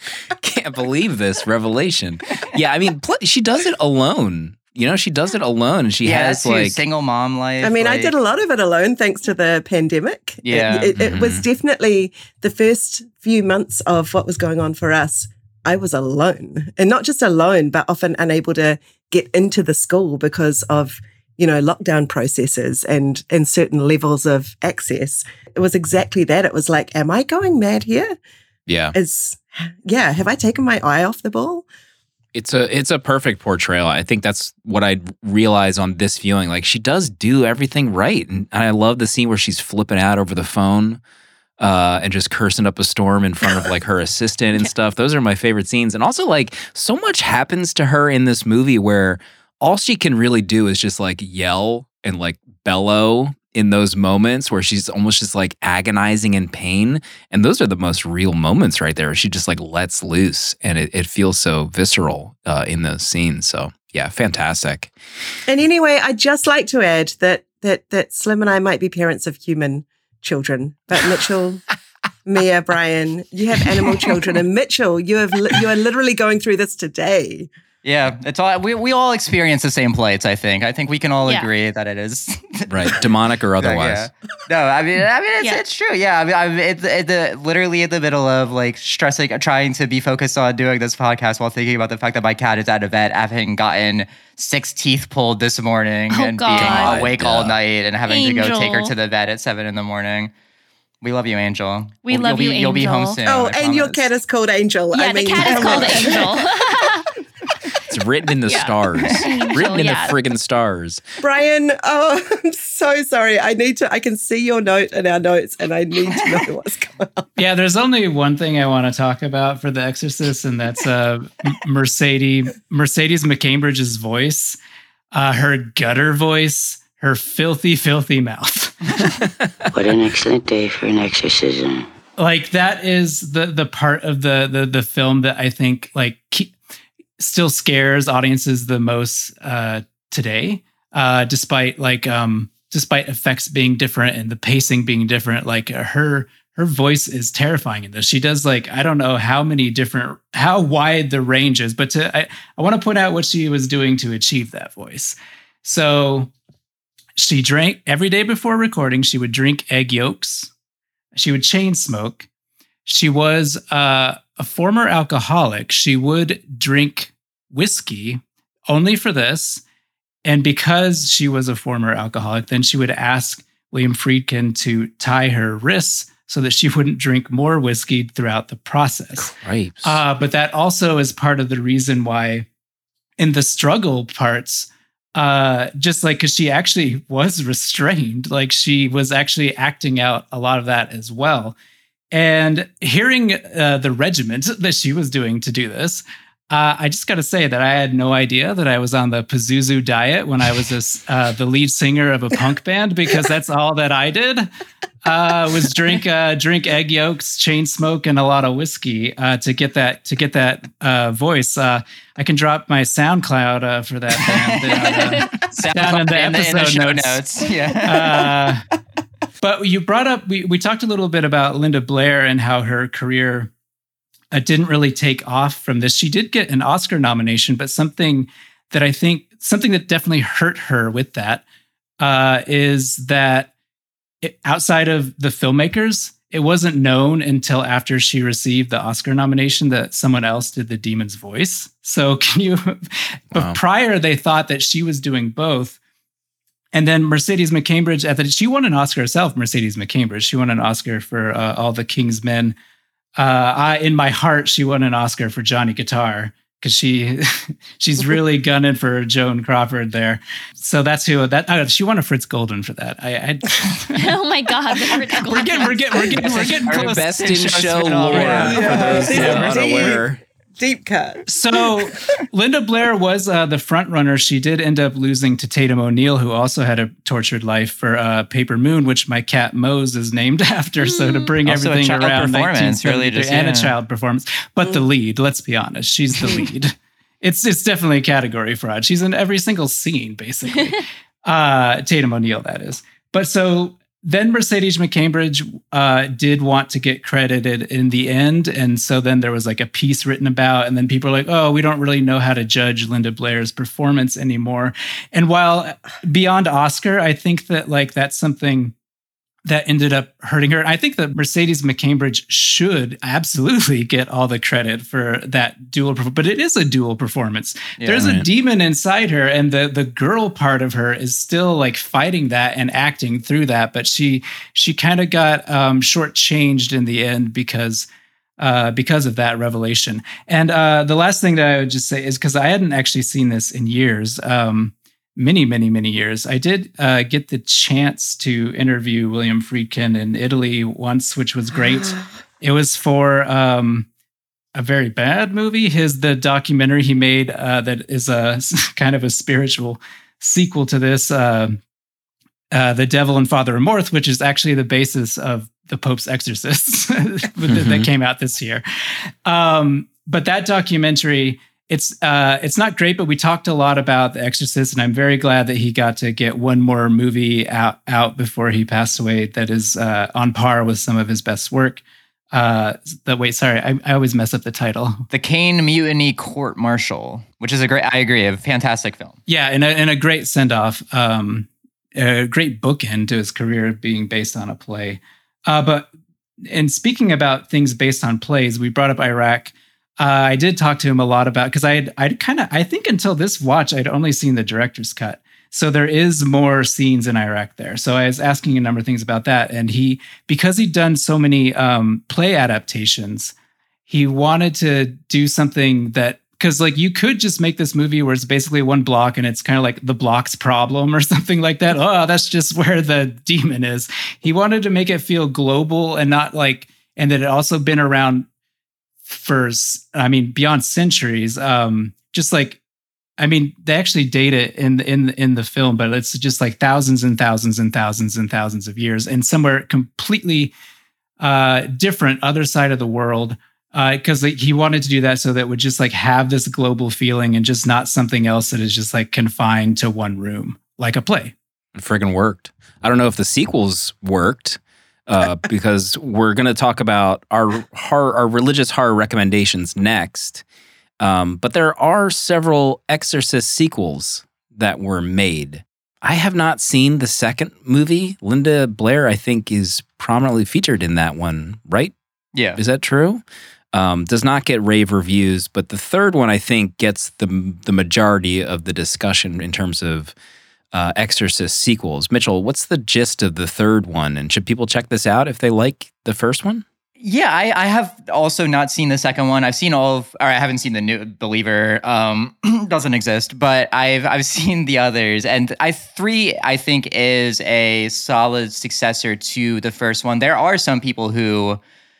[SPEAKER 3] Can't believe this revelation. Yeah, I mean, pl- she does it alone. You know, she does it alone. She
[SPEAKER 6] yeah,
[SPEAKER 3] has
[SPEAKER 6] too,
[SPEAKER 3] like
[SPEAKER 6] single mom life.
[SPEAKER 2] I mean,
[SPEAKER 6] like...
[SPEAKER 2] I did a lot of it alone thanks to the pandemic.
[SPEAKER 6] Yeah,
[SPEAKER 2] it, it,
[SPEAKER 3] mm-hmm.
[SPEAKER 2] it was definitely the first few months of what was going on for us. I was alone, and not just alone, but often unable to get into the school because of, you know, lockdown processes and, and certain levels of access. It was exactly that. It was like, am I going mad here?
[SPEAKER 3] Yeah.
[SPEAKER 2] Is, yeah. Have I taken my eye off the ball?
[SPEAKER 3] It's a it's a perfect portrayal. I think that's what I realize on this viewing. Like, she does do everything right. And I love the scene where she's flipping out over the phone uh, and just cursing up a storm in front of like her assistant and stuff. Those are my favorite scenes. And also, like, so much happens to her in this movie where all she can really do is just like yell and like bellow in those moments where she's almost just like agonizing in pain. And those are the most real moments right there. She just like lets loose, and it, it feels so visceral uh, in those scenes. So yeah, fantastic.
[SPEAKER 2] And anyway, I'd just like to add that that that Slim and I might be parents of human children, but Mitchell, Mia, Brian, you have animal children, and Mitchell, you have li- you are literally going through this today.
[SPEAKER 6] Yeah, it's all we we all experience the same plates. I think. I think we can all
[SPEAKER 5] yeah.
[SPEAKER 6] agree that it is
[SPEAKER 3] right, demonic or otherwise.
[SPEAKER 6] Yeah. No, I mean, I mean, it's,
[SPEAKER 5] yeah.
[SPEAKER 6] it's true. Yeah, I mean, I'm it's, it's the, literally in the middle of like stressing, trying to be focused on doing this podcast while thinking about the fact that my cat is at a vet, having gotten six teeth pulled this morning
[SPEAKER 5] oh,
[SPEAKER 6] and
[SPEAKER 5] God.
[SPEAKER 6] being awake
[SPEAKER 3] yeah.
[SPEAKER 6] all night and having
[SPEAKER 5] Angel.
[SPEAKER 6] to go take her to the vet at seven in the morning. We love you, Angel.
[SPEAKER 5] We
[SPEAKER 6] You'll,
[SPEAKER 5] love
[SPEAKER 6] you'll
[SPEAKER 5] you,
[SPEAKER 6] be, You'll be home
[SPEAKER 5] Angel.
[SPEAKER 6] soon.
[SPEAKER 2] Oh,
[SPEAKER 6] I
[SPEAKER 2] and your
[SPEAKER 6] promise.
[SPEAKER 2] cat is called Angel.
[SPEAKER 5] Yeah,
[SPEAKER 2] I mean,
[SPEAKER 5] the cat is
[SPEAKER 2] oh
[SPEAKER 5] called
[SPEAKER 2] my God.
[SPEAKER 5] Angel.
[SPEAKER 3] It's written in the
[SPEAKER 5] Yeah.
[SPEAKER 3] stars.
[SPEAKER 5] Angel,
[SPEAKER 3] written in
[SPEAKER 5] yeah.
[SPEAKER 3] the friggin' stars.
[SPEAKER 2] Brian, oh, I'm so sorry. I need to, I can see your note in our notes, and I need to know what's going on.
[SPEAKER 4] Yeah, there's only one thing I want to talk about for The Exorcist, and that's uh, Mercedes Mercedes McCambridge's voice, uh, her gutter voice, her filthy, filthy mouth.
[SPEAKER 7] What an excellent day for an exorcism.
[SPEAKER 4] Like, that is the the part of the the the film that I think like keep, still scares audiences the most uh, today, uh, despite like um, despite effects being different and the pacing being different. Like her her voice is terrifying in this. She does like I don't know how many different how wide the range is, but to I, I want to point out what she was doing to achieve that voice. So she drank every day before recording. She would drink egg yolks. She would chain smoke. She was uh, a former alcoholic. She would drink whiskey only for this. And because she was a former alcoholic, then she would ask William Friedkin to tie her wrists so that she wouldn't drink more whiskey throughout the process.
[SPEAKER 3] Grapes.
[SPEAKER 4] Uh, but that also is part of the reason why in the struggle parts, uh, just like because she actually was restrained, like she was actually acting out a lot of that as well. And hearing uh, the regiment that she was doing to do this, uh, I just got to say that I had no idea that I was on the Pazuzu diet when I was a, uh, the lead singer of a punk band, because that's all that I did uh, was drink uh, drink egg yolks, chain smoke, and a lot of whiskey uh, to get that to get that uh, voice. Uh, I can drop my SoundCloud uh, for that band uh, down in the
[SPEAKER 6] in the,
[SPEAKER 4] episode
[SPEAKER 6] in the show
[SPEAKER 4] notes.
[SPEAKER 6] notes. Yeah.
[SPEAKER 4] Uh, But you brought up, we, we talked a little bit about Linda Blair and how her career uh, didn't really take off from this. She did get an Oscar nomination, but something that I think, something that definitely hurt her with that uh, is that it, outside of the filmmakers, it wasn't known until after she received the Oscar nomination that someone else did the demon's voice. So can you, but
[SPEAKER 3] Wow.
[SPEAKER 4] prior they thought that she was doing both. And then Mercedes McCambridge, at the, she won an Oscar herself, Mercedes McCambridge. She won an Oscar for uh, All the King's Men. Uh, I, in my heart, she won an Oscar for Johnny Guitar because she she's really gunning for Joan Crawford there. So that's who that uh, she won a Fritz Golden for that. I, I
[SPEAKER 5] Oh my God. the Fritz
[SPEAKER 4] we're getting we're getting we're getting we're getting
[SPEAKER 3] Our
[SPEAKER 4] close.
[SPEAKER 3] best in show
[SPEAKER 6] spin
[SPEAKER 3] lore
[SPEAKER 6] already.
[SPEAKER 3] for those who
[SPEAKER 2] Yeah.
[SPEAKER 3] are unaware.
[SPEAKER 2] Deep cut.
[SPEAKER 4] So Linda Blair was uh, the front runner. She did end up losing to Tatum O'Neal, who also had a tortured life for uh, Paper Moon, which my cat Mose is named after. So to bring
[SPEAKER 6] Also a
[SPEAKER 4] everything
[SPEAKER 6] child
[SPEAKER 4] around
[SPEAKER 6] performance, really
[SPEAKER 4] nineteen seventy-three
[SPEAKER 6] just,
[SPEAKER 4] and
[SPEAKER 6] yeah.
[SPEAKER 4] a child performance, but the lead. Let's be honest, she's the lead. it's it's definitely a category fraud. She's in every single scene, basically. uh, Tatum O'Neal, that is. But so. Then Mercedes McCambridge uh, did want to get credited in the end. And so then there was like a piece written about, and then people were like, oh, we don't really know how to judge Linda Blair's performance anymore. And while beyond Oscar, I think that like that's something that ended up hurting her. I think that Mercedes McCambridge should absolutely get all the credit for that dual performance, but it is a dual performance.
[SPEAKER 6] Yeah,
[SPEAKER 4] There's a
[SPEAKER 3] right.
[SPEAKER 4] demon inside her, and the the girl part of her is still like fighting that and acting through that, but she she kind of got um, shortchanged in the end because uh, because of that revelation. And uh, the last thing that I would just say is because I hadn't actually seen this in years. Um, Many, many, many years. I did uh, get the chance to interview William Friedkin in Italy once, which was great. It was for um, a very bad movie. His the documentary he made uh, that is a kind of a spiritual sequel to this, uh, uh, The Devil and Father Amorth, which is actually the basis of the Pope's Exorcists
[SPEAKER 3] Mm-hmm.
[SPEAKER 4] that came out this year. Um, but that documentary. It's uh, it's not great, but we talked a lot about The Exorcist, and I'm very glad that he got to get one more movie out out before he passed away that is uh, on par with some of his best work. Uh, the wait, sorry, I, I always mess up the title.
[SPEAKER 6] The Kane Mutiny Court Martial, which is a great, I agree, a fantastic film.
[SPEAKER 4] Yeah, and a, and a great send off, um, a great bookend to his career being based on a play. Uh, but and speaking about things based on plays, we brought up Iraq. Uh, I did talk to him a lot about because I I'd kind of I think until this watch I'd only seen the director's cut, so there is more scenes in Iraq there. So I was asking a number of things about that, and he because he'd done so many um, play adaptations, he wanted to do something that because like you could just make this movie where it's basically one block and it's kind of like the block's problem or something like that. Oh, that's just where the demon is. He wanted to make it feel global and not like and that it also been around. For, I mean, beyond centuries, um, just like, I mean, they actually date it in in in the film, but it's just like thousands and thousands and thousands and thousands of years, and somewhere completely uh, different, other side of the world, because like, he wanted to do that so that it would just like have this global feeling and just not something else that is just like confined to one room, like a play.
[SPEAKER 3] It friggin' worked. I don't know if the sequels worked uh, because we're going to talk about our horror, our religious horror recommendations next. Um, but there are several Exorcist sequels that were made. I have not seen the second movie. Linda Blair, I think, is prominently featured in that one, right?
[SPEAKER 6] Yeah.
[SPEAKER 3] Is that true? Um, does not get rave reviews, but the third one, I think, gets the the majority of the discussion in terms of uh, Exorcist sequels. Mitchell, what's the gist of the third one? And should people check this out if they like the first one?
[SPEAKER 6] Yeah, I, I have also not seen the second one. I've seen all of, or I haven't seen the new Believer. Um, doesn't exist, but I've I've seen the others, and I three I think is a solid successor to the first one. There are some people who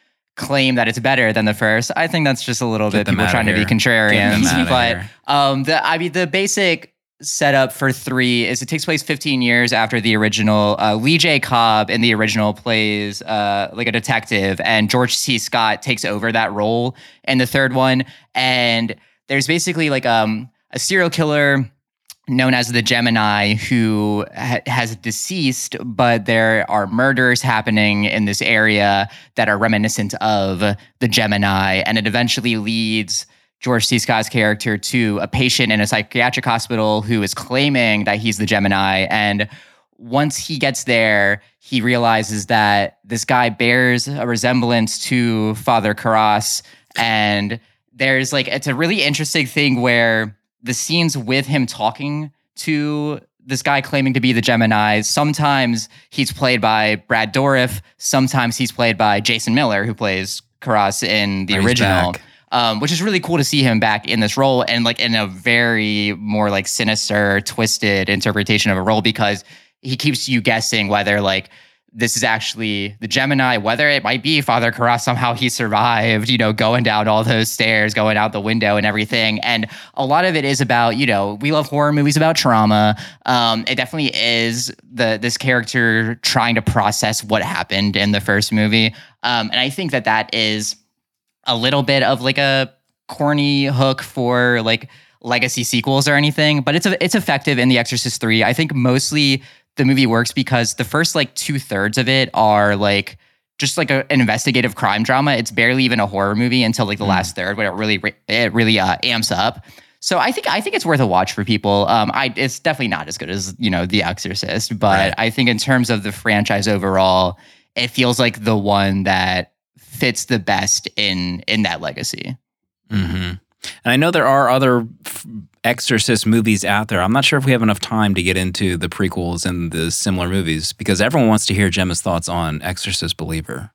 [SPEAKER 6] claim that it's better than the first. I think that's just a little
[SPEAKER 3] Get
[SPEAKER 6] bit
[SPEAKER 3] them
[SPEAKER 6] people
[SPEAKER 3] outta
[SPEAKER 6] trying to be
[SPEAKER 3] here.
[SPEAKER 6] contrarians.
[SPEAKER 3] Get them outta
[SPEAKER 6] But
[SPEAKER 3] here.
[SPEAKER 6] um, the I mean the basic setup for three is it takes place fifteen years after the original. Uh, Lee J. Cobb in the original plays uh, like a detective, and George C. Scott takes over that role in the third one. And there's basically like um, a serial killer known as the Gemini who ha- has deceased, but there are murders happening in this area that are reminiscent of the Gemini, and it eventually leads George C. Scott's character to a patient in a psychiatric hospital who is claiming that he's the Gemini. And once he gets there, he realizes that this guy bears a resemblance to Father Karras. And there's like, it's a really interesting thing where the scenes with him talking to this guy claiming to be the Gemini, sometimes he's played by Brad Dourif, sometimes he's played by Jason Miller, who plays Karras in the
[SPEAKER 3] Oh, he's
[SPEAKER 6] original.
[SPEAKER 3] back.
[SPEAKER 6] Um, which is really cool to see him back in this role and like in a very more like sinister, twisted interpretation of a role, because he keeps you guessing whether like this is actually the Gemini, whether it might be Father Karras. Somehow he survived, you know, going down all those stairs, going out the window and everything. And a lot of it is about, you know, we love horror movies about trauma. Um, it definitely is the this character trying to process what happened in the first movie. Um, and I think that that is a little bit of like a corny hook for like legacy sequels or anything, but it's a, it's effective in The Exorcist three. I think mostly the movie works because the first like two thirds of it are like just like a, an investigative crime drama. It's barely even a horror movie until like the mm. last third, where it really it really uh, amps up. So I think I think it's worth a watch for people. Um, I it's definitely not as good as, you know, The Exorcist, but right. I think in terms of the franchise overall, it feels like the one that fits the best in in that legacy.
[SPEAKER 3] Mm-hmm. And I know there are other f- Exorcist movies out there. I'm not sure if we have enough time to get into the prequels and the similar movies, because everyone wants to hear Gemma's thoughts on Exorcist Believer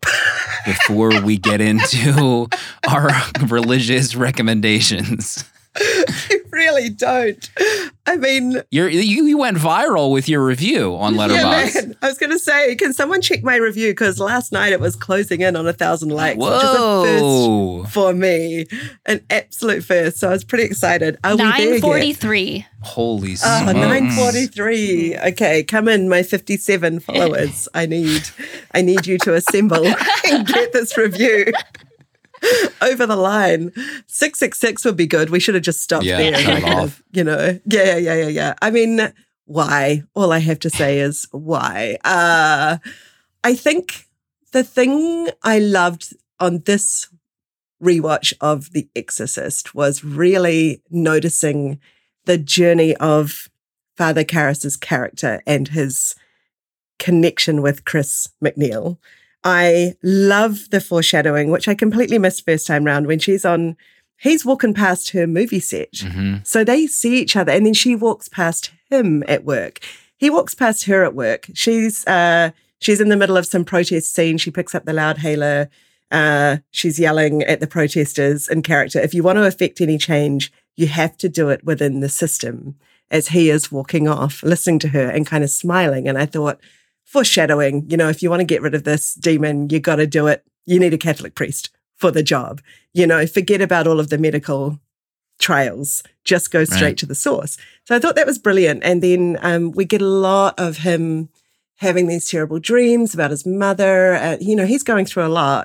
[SPEAKER 3] before we get into our religious recommendations.
[SPEAKER 2] You really don't. I mean,
[SPEAKER 3] You're, you you went viral with your review on Letterboxd.
[SPEAKER 2] Yeah, man. I was going to say, can someone check my review? Because last night it was closing in on a thousand likes,
[SPEAKER 3] Whoa.
[SPEAKER 2] which is a first for me, an absolute first. So I was pretty excited. Are we there
[SPEAKER 5] nine
[SPEAKER 2] yet?
[SPEAKER 5] forty-three.
[SPEAKER 3] Holy
[SPEAKER 2] Oh,
[SPEAKER 3] smokes.
[SPEAKER 2] nine forty-three. Okay, come in, my fifty-seven followers. I need, I need you to assemble and get this review over the line. six six six would be good. We should have just stopped
[SPEAKER 3] Yeah,
[SPEAKER 2] there.
[SPEAKER 3] cut
[SPEAKER 2] And I
[SPEAKER 3] it
[SPEAKER 2] could
[SPEAKER 3] off.
[SPEAKER 2] have, you know, yeah, yeah, yeah, yeah, yeah. I mean, why? All I have to say is why. Uh, I think the thing I loved on this rewatch of The Exorcist was really noticing the journey of Father Karras's character and his connection with Chris McNeil. I love the foreshadowing, which I completely missed first time round when she's on, he's walking past her movie set.
[SPEAKER 3] Mm-hmm.
[SPEAKER 2] So they see each other and then she walks past him at work. He walks past her at work. She's uh, she's in the middle of some protest scene. She picks up the loudhailer. Uh, she's yelling at the protesters in character. If you want to affect any change, you have to do it within the system, as he is walking off, listening to her and kind of smiling. And I thought, foreshadowing, you know, if you want to get rid of this demon, you got to do it. You need a Catholic priest for the job. You know, forget about all of the medical trials. Just go straight
[SPEAKER 3] Right.
[SPEAKER 2] to the source. So I thought that was brilliant. And then um, we get a lot of him having these terrible dreams about his mother. Uh, you know, he's going through a lot.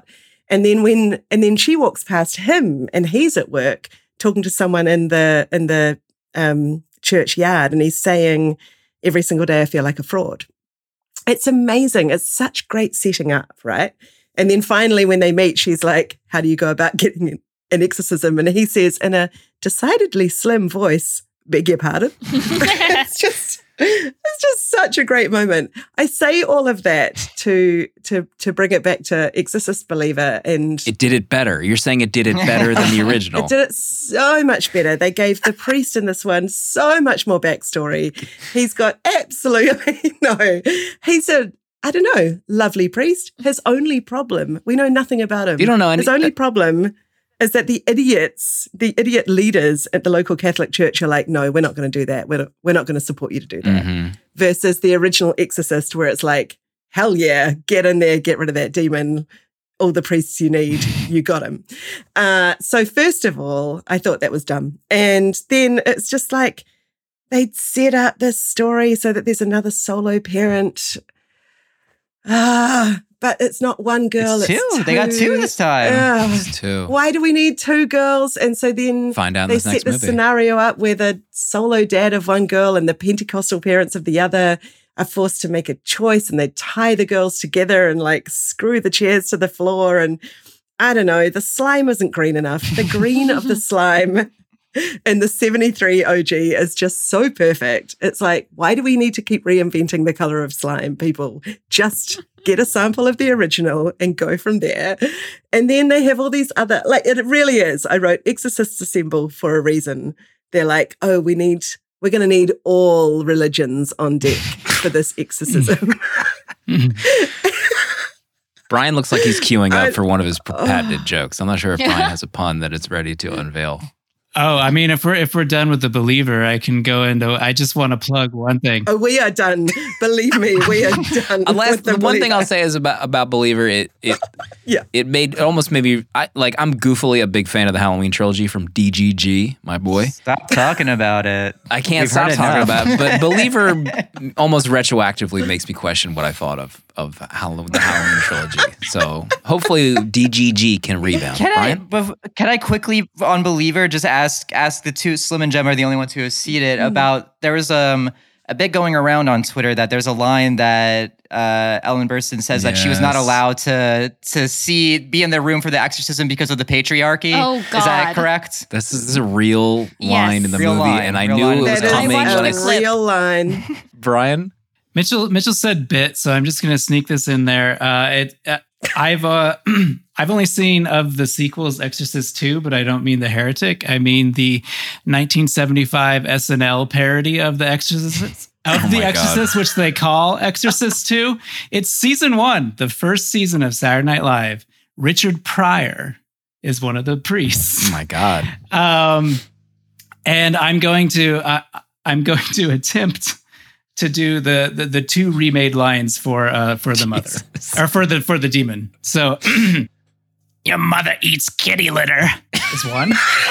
[SPEAKER 2] And then when and then she walks past him and he's at work talking to someone in the in the um, churchyard, and he's saying, every single day I feel like a fraud. It's amazing. It's such great setting up, right? And then finally when they meet, she's like, how do you go about getting an exorcism? And he says in a decidedly slim voice, beg your pardon. It's just it's just such a great moment. I say all of that to to to bring it back to Exorcist Believer, and
[SPEAKER 3] It did it better. You're saying it did it better than the original.
[SPEAKER 2] it did it so much better. They gave the priest in this one so much more backstory. He's got absolutely no. He's a I don't know, lovely priest. His only problem, we know nothing about him.
[SPEAKER 3] You don't know any-
[SPEAKER 2] His only problem is that the idiots, the idiot leaders at the local Catholic Church are like, no, we're not going to do that. We're not, we're not going to support you to do that.
[SPEAKER 3] Mm-hmm.
[SPEAKER 2] Versus the original Exorcist, where it's like, hell yeah, get in there, get rid of that demon. All the priests you need, you got him. Uh, so first of all, I thought that was dumb. And then it's just like, they'd set up this story so that there's another solo parent. Ah, but it's not one girl.
[SPEAKER 6] It's
[SPEAKER 2] It's,
[SPEAKER 6] two.
[SPEAKER 2] two.
[SPEAKER 6] They got two this time.
[SPEAKER 2] Ugh.
[SPEAKER 3] It's two.
[SPEAKER 2] Why do we need two girls? And so then
[SPEAKER 3] Find out in
[SPEAKER 2] they
[SPEAKER 3] this
[SPEAKER 2] set
[SPEAKER 3] next
[SPEAKER 2] this
[SPEAKER 3] movie.
[SPEAKER 2] scenario up where the solo dad of one girl and the Pentecostal parents of the other are forced to make a choice, and they tie the girls together and like screw the chairs to the floor. And I don't know, the slime isn't green enough. The green of the slime in the seventy-three O G is just so perfect. It's like, why do we need to keep reinventing the color of slime, people? Just get a sample of the original and go from there. And then they have all these other, like, it really is. I wrote Exorcists Assemble for a reason. They're like, oh, we need, we're going to need all religions on deck for this exorcism.
[SPEAKER 3] Brian looks like he's queuing up
[SPEAKER 2] I-
[SPEAKER 3] for one of his patented jokes. I'm not sure if Brian has a pun that it's ready to unveil.
[SPEAKER 4] Oh, I mean, if we're if we're done with The Believer, I can go into. I just want to plug one thing.
[SPEAKER 2] Oh, we are done. Believe me, we are done.
[SPEAKER 3] Unless
[SPEAKER 2] with the
[SPEAKER 3] the one thing
[SPEAKER 2] Believer.
[SPEAKER 3] I'll say is about about Believer, it it
[SPEAKER 2] Yeah.
[SPEAKER 3] it made it almost maybe I like I'm goofily a big fan of the Halloween trilogy from D G G, my boy.
[SPEAKER 6] Stop talking about it.
[SPEAKER 3] I can't
[SPEAKER 6] We've
[SPEAKER 3] stop
[SPEAKER 6] heard
[SPEAKER 3] talking
[SPEAKER 6] enough.
[SPEAKER 3] about it, but Believer almost retroactively makes me question what I thought of of Halloween, the Halloween trilogy. So hopefully D G G can rebound.
[SPEAKER 6] Can I,
[SPEAKER 3] Brian?
[SPEAKER 6] bef- can I quickly on Believer just ask ask the two, Slim and Jem are the only ones who have seen it, about there was um a bit going around on Twitter that there's a line that uh, Ellen Burstyn says that she was not
[SPEAKER 3] Yes.
[SPEAKER 6] allowed to to see be in the room for the exorcism because of the patriarchy.
[SPEAKER 5] Oh,
[SPEAKER 6] Is that
[SPEAKER 5] God.
[SPEAKER 6] correct?
[SPEAKER 3] This is, this is a real line in the
[SPEAKER 6] Real
[SPEAKER 3] movie,
[SPEAKER 6] line,
[SPEAKER 3] and I
[SPEAKER 6] real
[SPEAKER 3] knew
[SPEAKER 6] line.
[SPEAKER 3] it was
[SPEAKER 2] That is
[SPEAKER 3] coming
[SPEAKER 5] watched
[SPEAKER 2] a
[SPEAKER 3] when I
[SPEAKER 5] the clip.
[SPEAKER 2] real line.
[SPEAKER 3] Brian.
[SPEAKER 4] Mitchell Mitchell said bit, so I'm just going to sneak this in there. Uh, it uh, I've uh, I've only seen of the sequels Exorcist two, but I don't mean The Heretic. I mean the nineteen seventy-five S N L parody of The Exorcist. Of
[SPEAKER 3] Oh
[SPEAKER 4] The
[SPEAKER 3] my God.
[SPEAKER 4] Exorcist, which they call Exorcist two. It's season one, the first season of Saturday Night Live. Richard Pryor is one of the priests.
[SPEAKER 3] Oh my God.
[SPEAKER 4] Um, and I'm going to uh, I'm going to attempt to do the the, the two remade lines for uh, for the mother
[SPEAKER 3] Jesus.
[SPEAKER 4] or for the for the demon. So your mother eats kitty litter is one,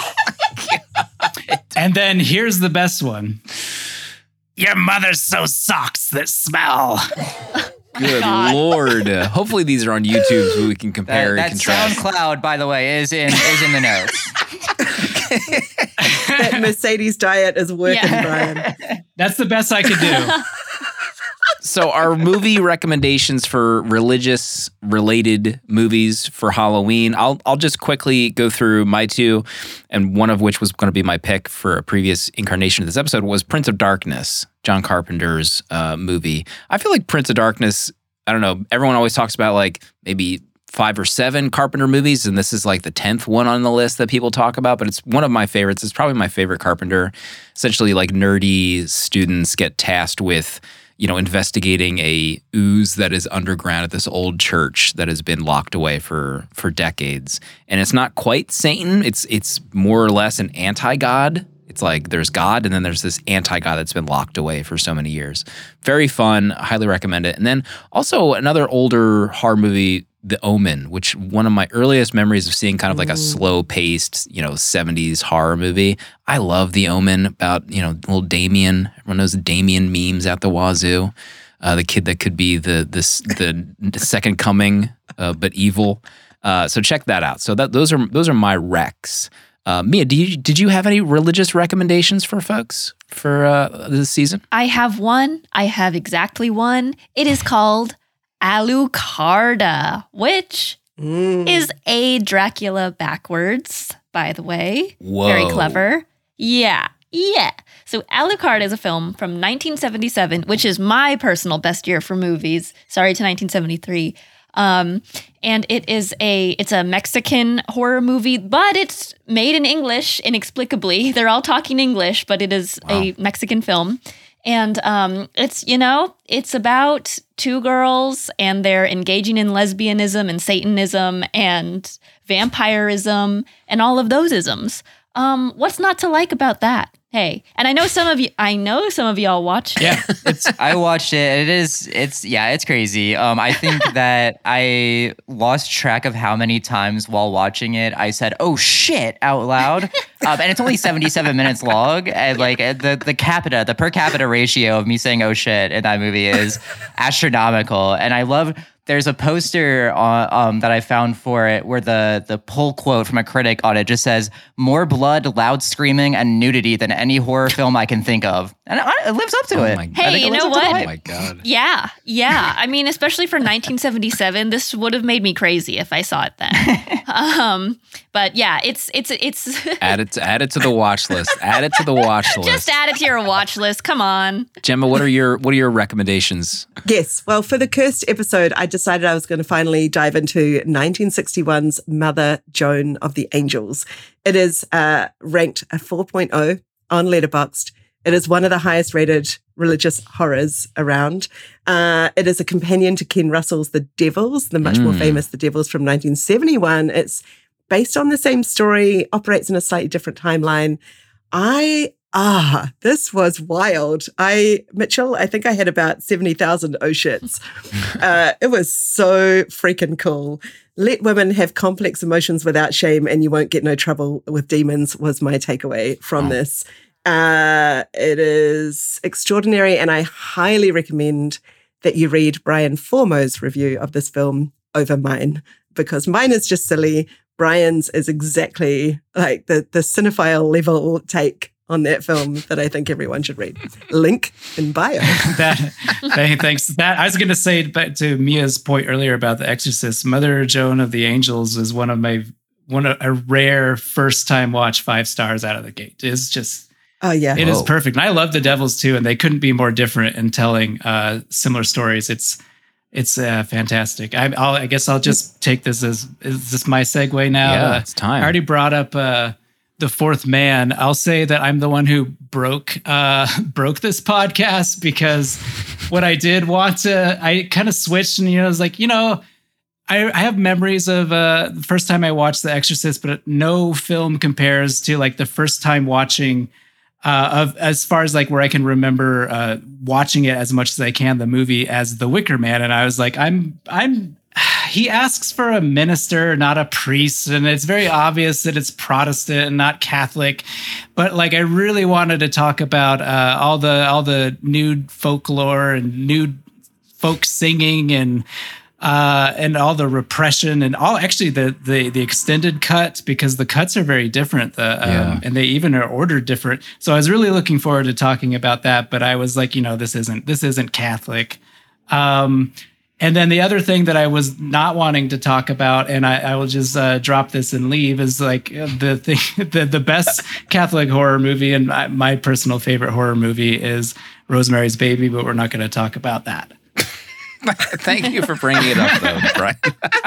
[SPEAKER 4] and then here's the best one. Your mother sews socks that smell.
[SPEAKER 3] Good
[SPEAKER 5] God.
[SPEAKER 3] Lord. Uh, hopefully these are on YouTube so we can compare
[SPEAKER 6] That,
[SPEAKER 3] and
[SPEAKER 6] that
[SPEAKER 3] contrast.
[SPEAKER 6] SoundCloud, by the way, is in is in the notes.
[SPEAKER 2] That Mercedes diet is working,
[SPEAKER 5] Yeah.
[SPEAKER 2] Brian.
[SPEAKER 4] That's the best I could do.
[SPEAKER 3] So our movie recommendations for religious related movies for Halloween, I'll I'll just quickly go through my two, and one of which was going to be my pick for a previous incarnation of this episode was Prince of Darkness, John Carpenter's uh, movie. I feel like Prince of Darkness, I don't know, everyone always talks about like maybe five or seven Carpenter movies, and this is like the tenth one on the list that people talk about, but it's one of my favorites. It's probably my favorite Carpenter. Essentially, like nerdy students get tasked with, you know, investigating a ooze that is underground at this old church that has been locked away for for decades. And it's not quite Satan. It's it's more or less an anti-God. It's like there's God and then there's this anti-God that's been locked away for so many years. Very fun. Highly recommend it. And then also another older horror movie, The Omen, which one of my earliest memories of seeing kind of like a slow-paced, you know, seventies horror movie. I love The Omen about, you know, little Damien. Everyone knows the Damien memes at the wazoo. Uh, the kid that could be the this the second coming, uh, but evil. Uh, so check that out. So that those are those are my recs. Uh, Mia, do you, did you have any religious recommendations for folks for uh, this season?
[SPEAKER 5] I have one. I have exactly one. It is called Alucarda, which
[SPEAKER 2] Mm.
[SPEAKER 5] is a Dracula backwards, by the way.
[SPEAKER 3] Whoa.
[SPEAKER 5] Very clever. Yeah, yeah. So Alucard is a film from nineteen seventy-seven, which is my personal best year for movies. Sorry to nineteen seventy-three. Um, and it is a it's a Mexican horror movie, but it's made in English inexplicably. They're all talking English, but it is
[SPEAKER 3] Wow.
[SPEAKER 5] a Mexican film. And um, it's, you know, it's about two girls and they're engaging in lesbianism and Satanism and vampirism and all of those isms. Um, what's not to like about that? Hey, and I know some of you, I know some of y'all watched it.
[SPEAKER 4] Yeah,
[SPEAKER 6] It's I watched it. It is it's yeah, it's crazy. Um, I think that I lost track of how many times while watching it I said "oh shit" out loud. Um, and it's only seventy-seven minutes long. And like uh, the the capita, the per capita ratio of me saying "oh shit" in that movie is astronomical. And I love. There's a poster on, um, that I found for it where the the pull quote from a critic on it just says, "More blood, loud screaming, and nudity than any horror film I can think of." And it, it lives up to
[SPEAKER 3] Oh
[SPEAKER 6] it.
[SPEAKER 3] my
[SPEAKER 6] I
[SPEAKER 3] God.
[SPEAKER 5] Hey,
[SPEAKER 6] think it
[SPEAKER 5] you
[SPEAKER 6] lives
[SPEAKER 5] know
[SPEAKER 6] up to the
[SPEAKER 5] what?
[SPEAKER 3] Oh
[SPEAKER 6] hype.
[SPEAKER 3] my God.
[SPEAKER 5] Yeah, yeah. I mean, especially for nineteen seventy-seven, this would have made me crazy if I saw it then. um, but yeah, it's it's it's
[SPEAKER 3] Add it, to, add it to the watch list. Add it to the watch list.
[SPEAKER 5] just add it to your watch list. Come on.
[SPEAKER 3] Gemma, what are your what are your recommendations?
[SPEAKER 2] Yes. Well, for the cursed episode, I decided I was going to finally dive into nineteen sixty-one's Mother Joan of the Angels. It is uh, ranked a four point oh on Letterboxd. It is one of the highest rated religious horrors around. Uh, it is a companion to Ken Russell's The Devils, the much more
[SPEAKER 3] Mm.
[SPEAKER 2] famous The Devils from nineteen seventy-one. It's based on the same story, operates in a slightly different timeline. I Ah, this was wild. I, Mitchell, I think I had about seventy thousand oh shits. Uh, it was so freaking cool. Let women have complex emotions without shame and you won't get no trouble with demons was my takeaway from
[SPEAKER 3] Wow.
[SPEAKER 2] this. Uh, it is extraordinary and I highly recommend that you read Brian Formo's review of this film over mine because mine is just silly. Brian's is exactly like the, the cinephile level take on that film that I think everyone should read. Link in bio.
[SPEAKER 4] that, that thanks. That I was going to say back to Mia's point earlier about The Exorcist. Mother Joan of the Angels is one of my one of a rare first time watch five stars out of the gate. It's just
[SPEAKER 2] Oh yeah.
[SPEAKER 4] it is
[SPEAKER 3] Whoa.
[SPEAKER 4] perfect. And I love The Devils too, and they couldn't be more different in telling uh, similar stories. It's it's uh, fantastic. I, I'll, I guess I'll just take this as is this my segue now?
[SPEAKER 3] Yeah,
[SPEAKER 4] Uh,
[SPEAKER 3] it's time.
[SPEAKER 4] I already brought up. Uh, The Fourth Man. I'll say that I'm the one who broke uh, broke this podcast because what I did want to, I kind of switched and, you know, I was like, you know, I, I have memories of uh, the first time I watched The Exorcist, but no film compares to like the first time watching uh, of as far as like where I can remember uh, watching it as much as I can, the movie as The Wicker Man. And I was like, I'm, I'm, he asks for a minister, not a priest, and it's very obvious that it's Protestant and not Catholic. But like, I really wanted to talk about uh, all the all the nude folklore and nude folk singing and uh, and all the repression and all actually the the the extended cut because the cuts are very different. The um,
[SPEAKER 3] Yeah.
[SPEAKER 4] and they even are ordered different. So I was really looking forward to talking about that. But I was like, you know, this isn't this isn't Catholic. Um, And then the other thing that I was not wanting to talk about, and I, I will just uh, drop this and leave, is like the thing, the, the best Catholic horror movie and my, my personal favorite horror movie is Rosemary's Baby, but we're not going to talk about that.
[SPEAKER 3] Thank you for bringing it up, though, Brian.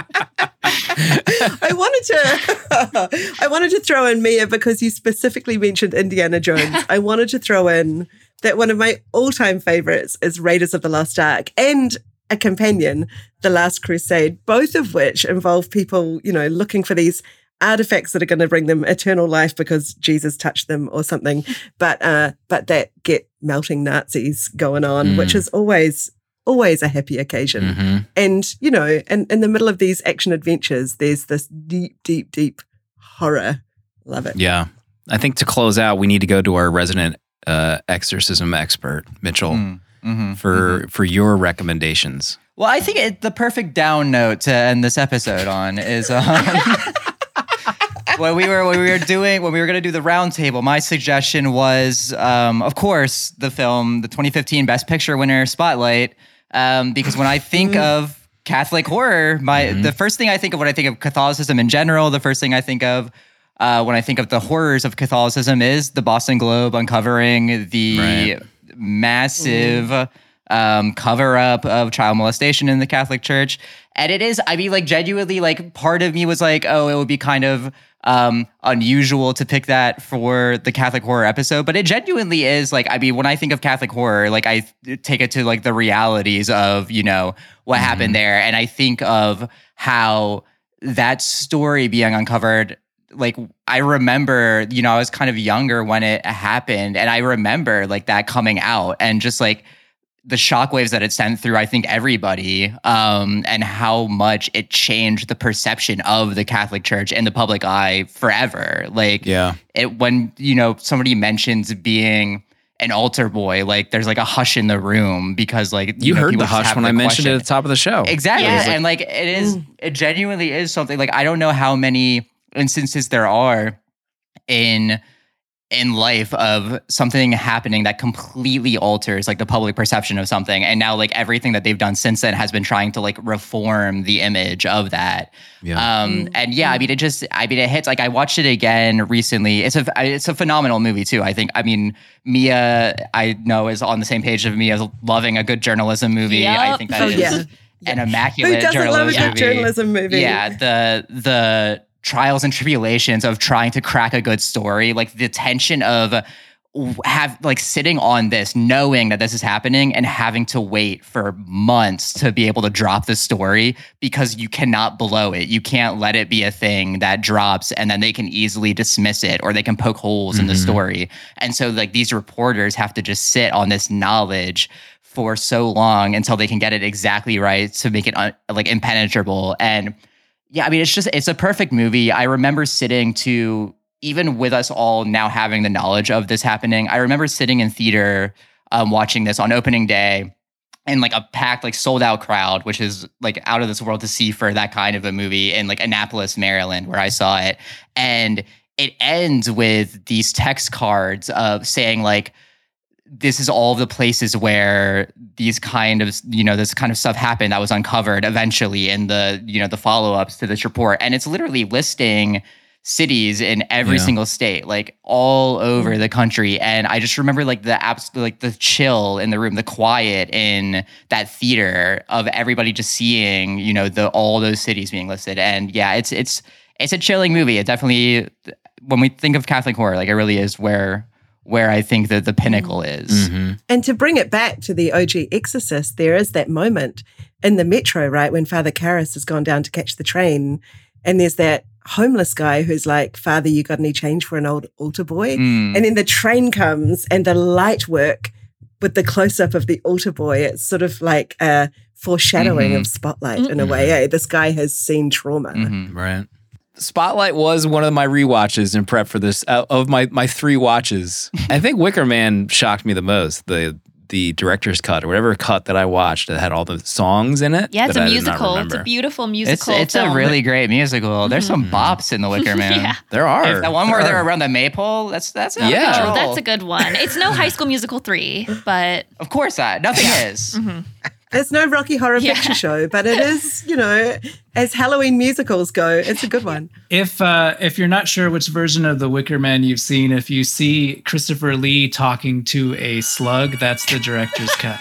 [SPEAKER 2] I wanted to I wanted to throw in Mia because you specifically mentioned Indiana Jones. I wanted to throw in that one of my all-time favorites is Raiders of the Lost Ark and a companion, The Last Crusade, both of which involve people, you know, looking for these artifacts that are going to bring them eternal life because Jesus touched them or something, but uh, but that get melting Nazis going on,
[SPEAKER 3] Mm.
[SPEAKER 2] which is always always a happy occasion.
[SPEAKER 3] Mm-hmm.
[SPEAKER 2] And, you know, in, in the middle of these action adventures, there's this deep, deep, deep horror. Love it.
[SPEAKER 3] Yeah. I think to close out, we need to go to our resident uh, exorcism expert, Mitchell.
[SPEAKER 6] Mm. Mm-hmm.
[SPEAKER 3] for
[SPEAKER 6] Mm-hmm.
[SPEAKER 3] for your recommendations.
[SPEAKER 6] Well, I think it, the perfect down note to end this episode on is um, when we were when we were doing when we were going to do the roundtable. My suggestion was, um, of course, the film, the twenty fifteen Best Picture winner, Spotlight, um, because when I think of Catholic horror, my mm-hmm. the first thing I think of when I think of Catholicism in general, the first thing I think of uh, when I think of the horrors of Catholicism is the Boston Globe uncovering the
[SPEAKER 3] Right.
[SPEAKER 6] massive mm. um, cover up of child molestation in the Catholic Church. And it is, I mean, like genuinely, like part of me was like, oh, it would be kind of um, unusual to pick that for the Catholic horror episode. But it genuinely is like, I mean, when I think of Catholic horror, like I take it to like the realities of, you know, what mm-hmm. happened there. And I think of how that story being uncovered, like I remember, you know, I was kind of younger when it happened, and I remember like that coming out and just like the shockwaves that it sent through, I think, everybody, um, and how much it changed the perception of the Catholic Church in the public eye forever. Like,
[SPEAKER 3] yeah,
[SPEAKER 6] it when you know somebody mentions being an altar boy, like there's like a hush in the room because like
[SPEAKER 3] you, you know,
[SPEAKER 6] heard
[SPEAKER 3] the hush when I mentioned
[SPEAKER 6] question.
[SPEAKER 3] it at the top of the show.
[SPEAKER 6] Exactly,
[SPEAKER 5] Yeah.
[SPEAKER 6] and like it is, mm. it genuinely is something. Like I don't know how many instances there are in in life of something happening that completely alters like the public perception of something, and now like everything that they've done since then has been trying to like reform the image of that.
[SPEAKER 3] Yeah.
[SPEAKER 6] Um, mm-hmm. And yeah, I mean, it just, I mean, it hits. Like I watched it again recently. It's a, it's a phenomenal movie too. I think. I mean, Mia, I know is on the same page of me as loving a good journalism movie.
[SPEAKER 5] Yep.
[SPEAKER 6] I think that
[SPEAKER 2] Oh,
[SPEAKER 6] is
[SPEAKER 2] yeah.
[SPEAKER 6] an immaculate
[SPEAKER 2] Who doesn't
[SPEAKER 6] journalism
[SPEAKER 2] love a good
[SPEAKER 6] movie.
[SPEAKER 2] journalism movie?
[SPEAKER 6] Yeah, the the trials and tribulations of trying to crack a good story, like the tension of have like sitting on this, knowing that this is happening and having to wait for months to be able to drop the story because you cannot blow it. You can't let it be a thing that drops and then they can easily dismiss it or they can poke holes mm-hmm. in the story. And so like these reporters have to just sit on this knowledge for so long until they can get it exactly right to make it un- like impenetrable. And yeah, I mean, it's just, it's a perfect movie. I remember sitting to, even with us all now having the knowledge of this happening, I remember sitting in theater um, watching this on opening day in like a packed, like sold out crowd, which is like out of this world to see for that kind of a movie in like Annapolis, Maryland, where I saw it. And it ends with these text cards of saying like, this is all the places where these kind of, you know, this kind of stuff happened that was uncovered eventually in the, you know, the follow-ups to this report. And it's literally listing cities in every yeah. single state, like all over the country. And I just remember like the abs- like the chill in the room, the quiet in that theater of everybody just seeing, you know, the all those cities being listed. And yeah, it's it's it's a chilling movie. It definitely, when we think of Catholic horror, like it really is where where I think that the pinnacle is.
[SPEAKER 3] Mm-hmm.
[SPEAKER 2] And to bring it back to the O G Exorcist, there is that moment in the metro, right, when Father Karras has gone down to catch the train, and there's that homeless guy who's like, Father, you got any change for an old altar boy?
[SPEAKER 6] Mm.
[SPEAKER 2] And then the train comes and the light work with the close-up of the altar boy, it's sort of like a foreshadowing
[SPEAKER 6] mm-hmm.
[SPEAKER 2] of Spotlight mm-hmm. in a way. Eh? This guy has seen trauma.
[SPEAKER 6] Mm-hmm.
[SPEAKER 3] Right. Spotlight was one of my rewatches in prep for this. Uh, of my my three watches, I think Wicker Man shocked me the most. The the director's cut or whatever cut that I watched that had all the songs in it.
[SPEAKER 5] Yeah, it's
[SPEAKER 3] that
[SPEAKER 5] a
[SPEAKER 3] I did not
[SPEAKER 5] musical. It's
[SPEAKER 3] remember.
[SPEAKER 5] a beautiful
[SPEAKER 6] It's
[SPEAKER 5] musical.
[SPEAKER 6] it's a
[SPEAKER 5] film.
[SPEAKER 6] really great musical. There's some bops in the Wicker Man.
[SPEAKER 5] Yeah.
[SPEAKER 3] There are.
[SPEAKER 6] That one where
[SPEAKER 3] There
[SPEAKER 6] they're
[SPEAKER 3] are.
[SPEAKER 6] around the maypole, that's that's out
[SPEAKER 3] Yeah.
[SPEAKER 6] of
[SPEAKER 5] Oh,
[SPEAKER 6] control.
[SPEAKER 5] that's a good one. It's no High School Musical three, but
[SPEAKER 6] Of course not. Nothing is.
[SPEAKER 5] mhm.
[SPEAKER 2] It's no Rocky Horror
[SPEAKER 5] Yeah.
[SPEAKER 2] Picture Show, but it is, you know, as Halloween musicals go, it's a good one.
[SPEAKER 4] If uh, if you're not sure which version of the Wicker Man you've seen, if you see Christopher Lee talking to a slug, that's the director's cut.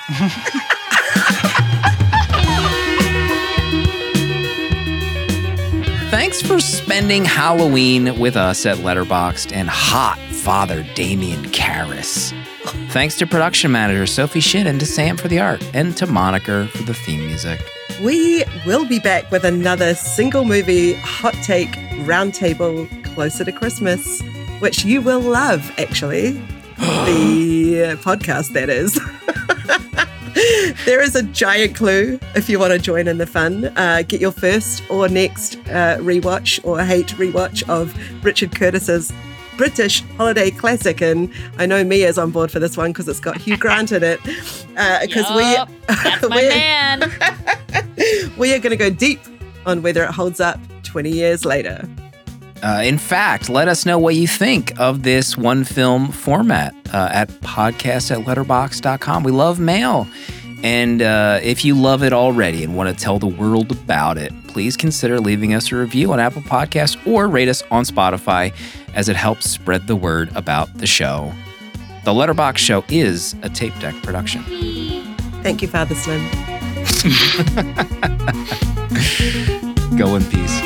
[SPEAKER 3] Thanks for spending Halloween with us at Letterboxd and hot Father Damien Karras. Thanks to production manager Sophie Shin and to Sam for the art and to Moniker for the theme music.
[SPEAKER 2] We will be back with another single movie hot take roundtable closer to Christmas, which you will love, actually. The podcast, that is. There is a giant clue if you want to join in the fun. Uh, get your first or next uh, rewatch or hate rewatch of Richard Curtis's British holiday classic. And I know Mia's on board for this one because it's got Hugh Grant in it. Because uh,
[SPEAKER 5] Yup, that's my
[SPEAKER 2] we
[SPEAKER 5] man.
[SPEAKER 2] we are going to go deep on whether it holds up twenty years later.
[SPEAKER 3] Uh, in fact, let us know what you think of this one film format uh, at podcast at letterboxd dot com. We love mail. And uh, if you love it already and want to tell the world about it, please consider leaving us a review on Apple Podcasts or rate us on Spotify, as it helps spread the word about the show. The Letterboxd Show is a Tape Deck production.
[SPEAKER 2] Thank you, Father Slim.
[SPEAKER 3] Go in peace.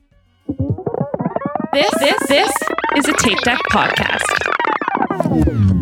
[SPEAKER 8] This, this, this is a Tape Deck podcast.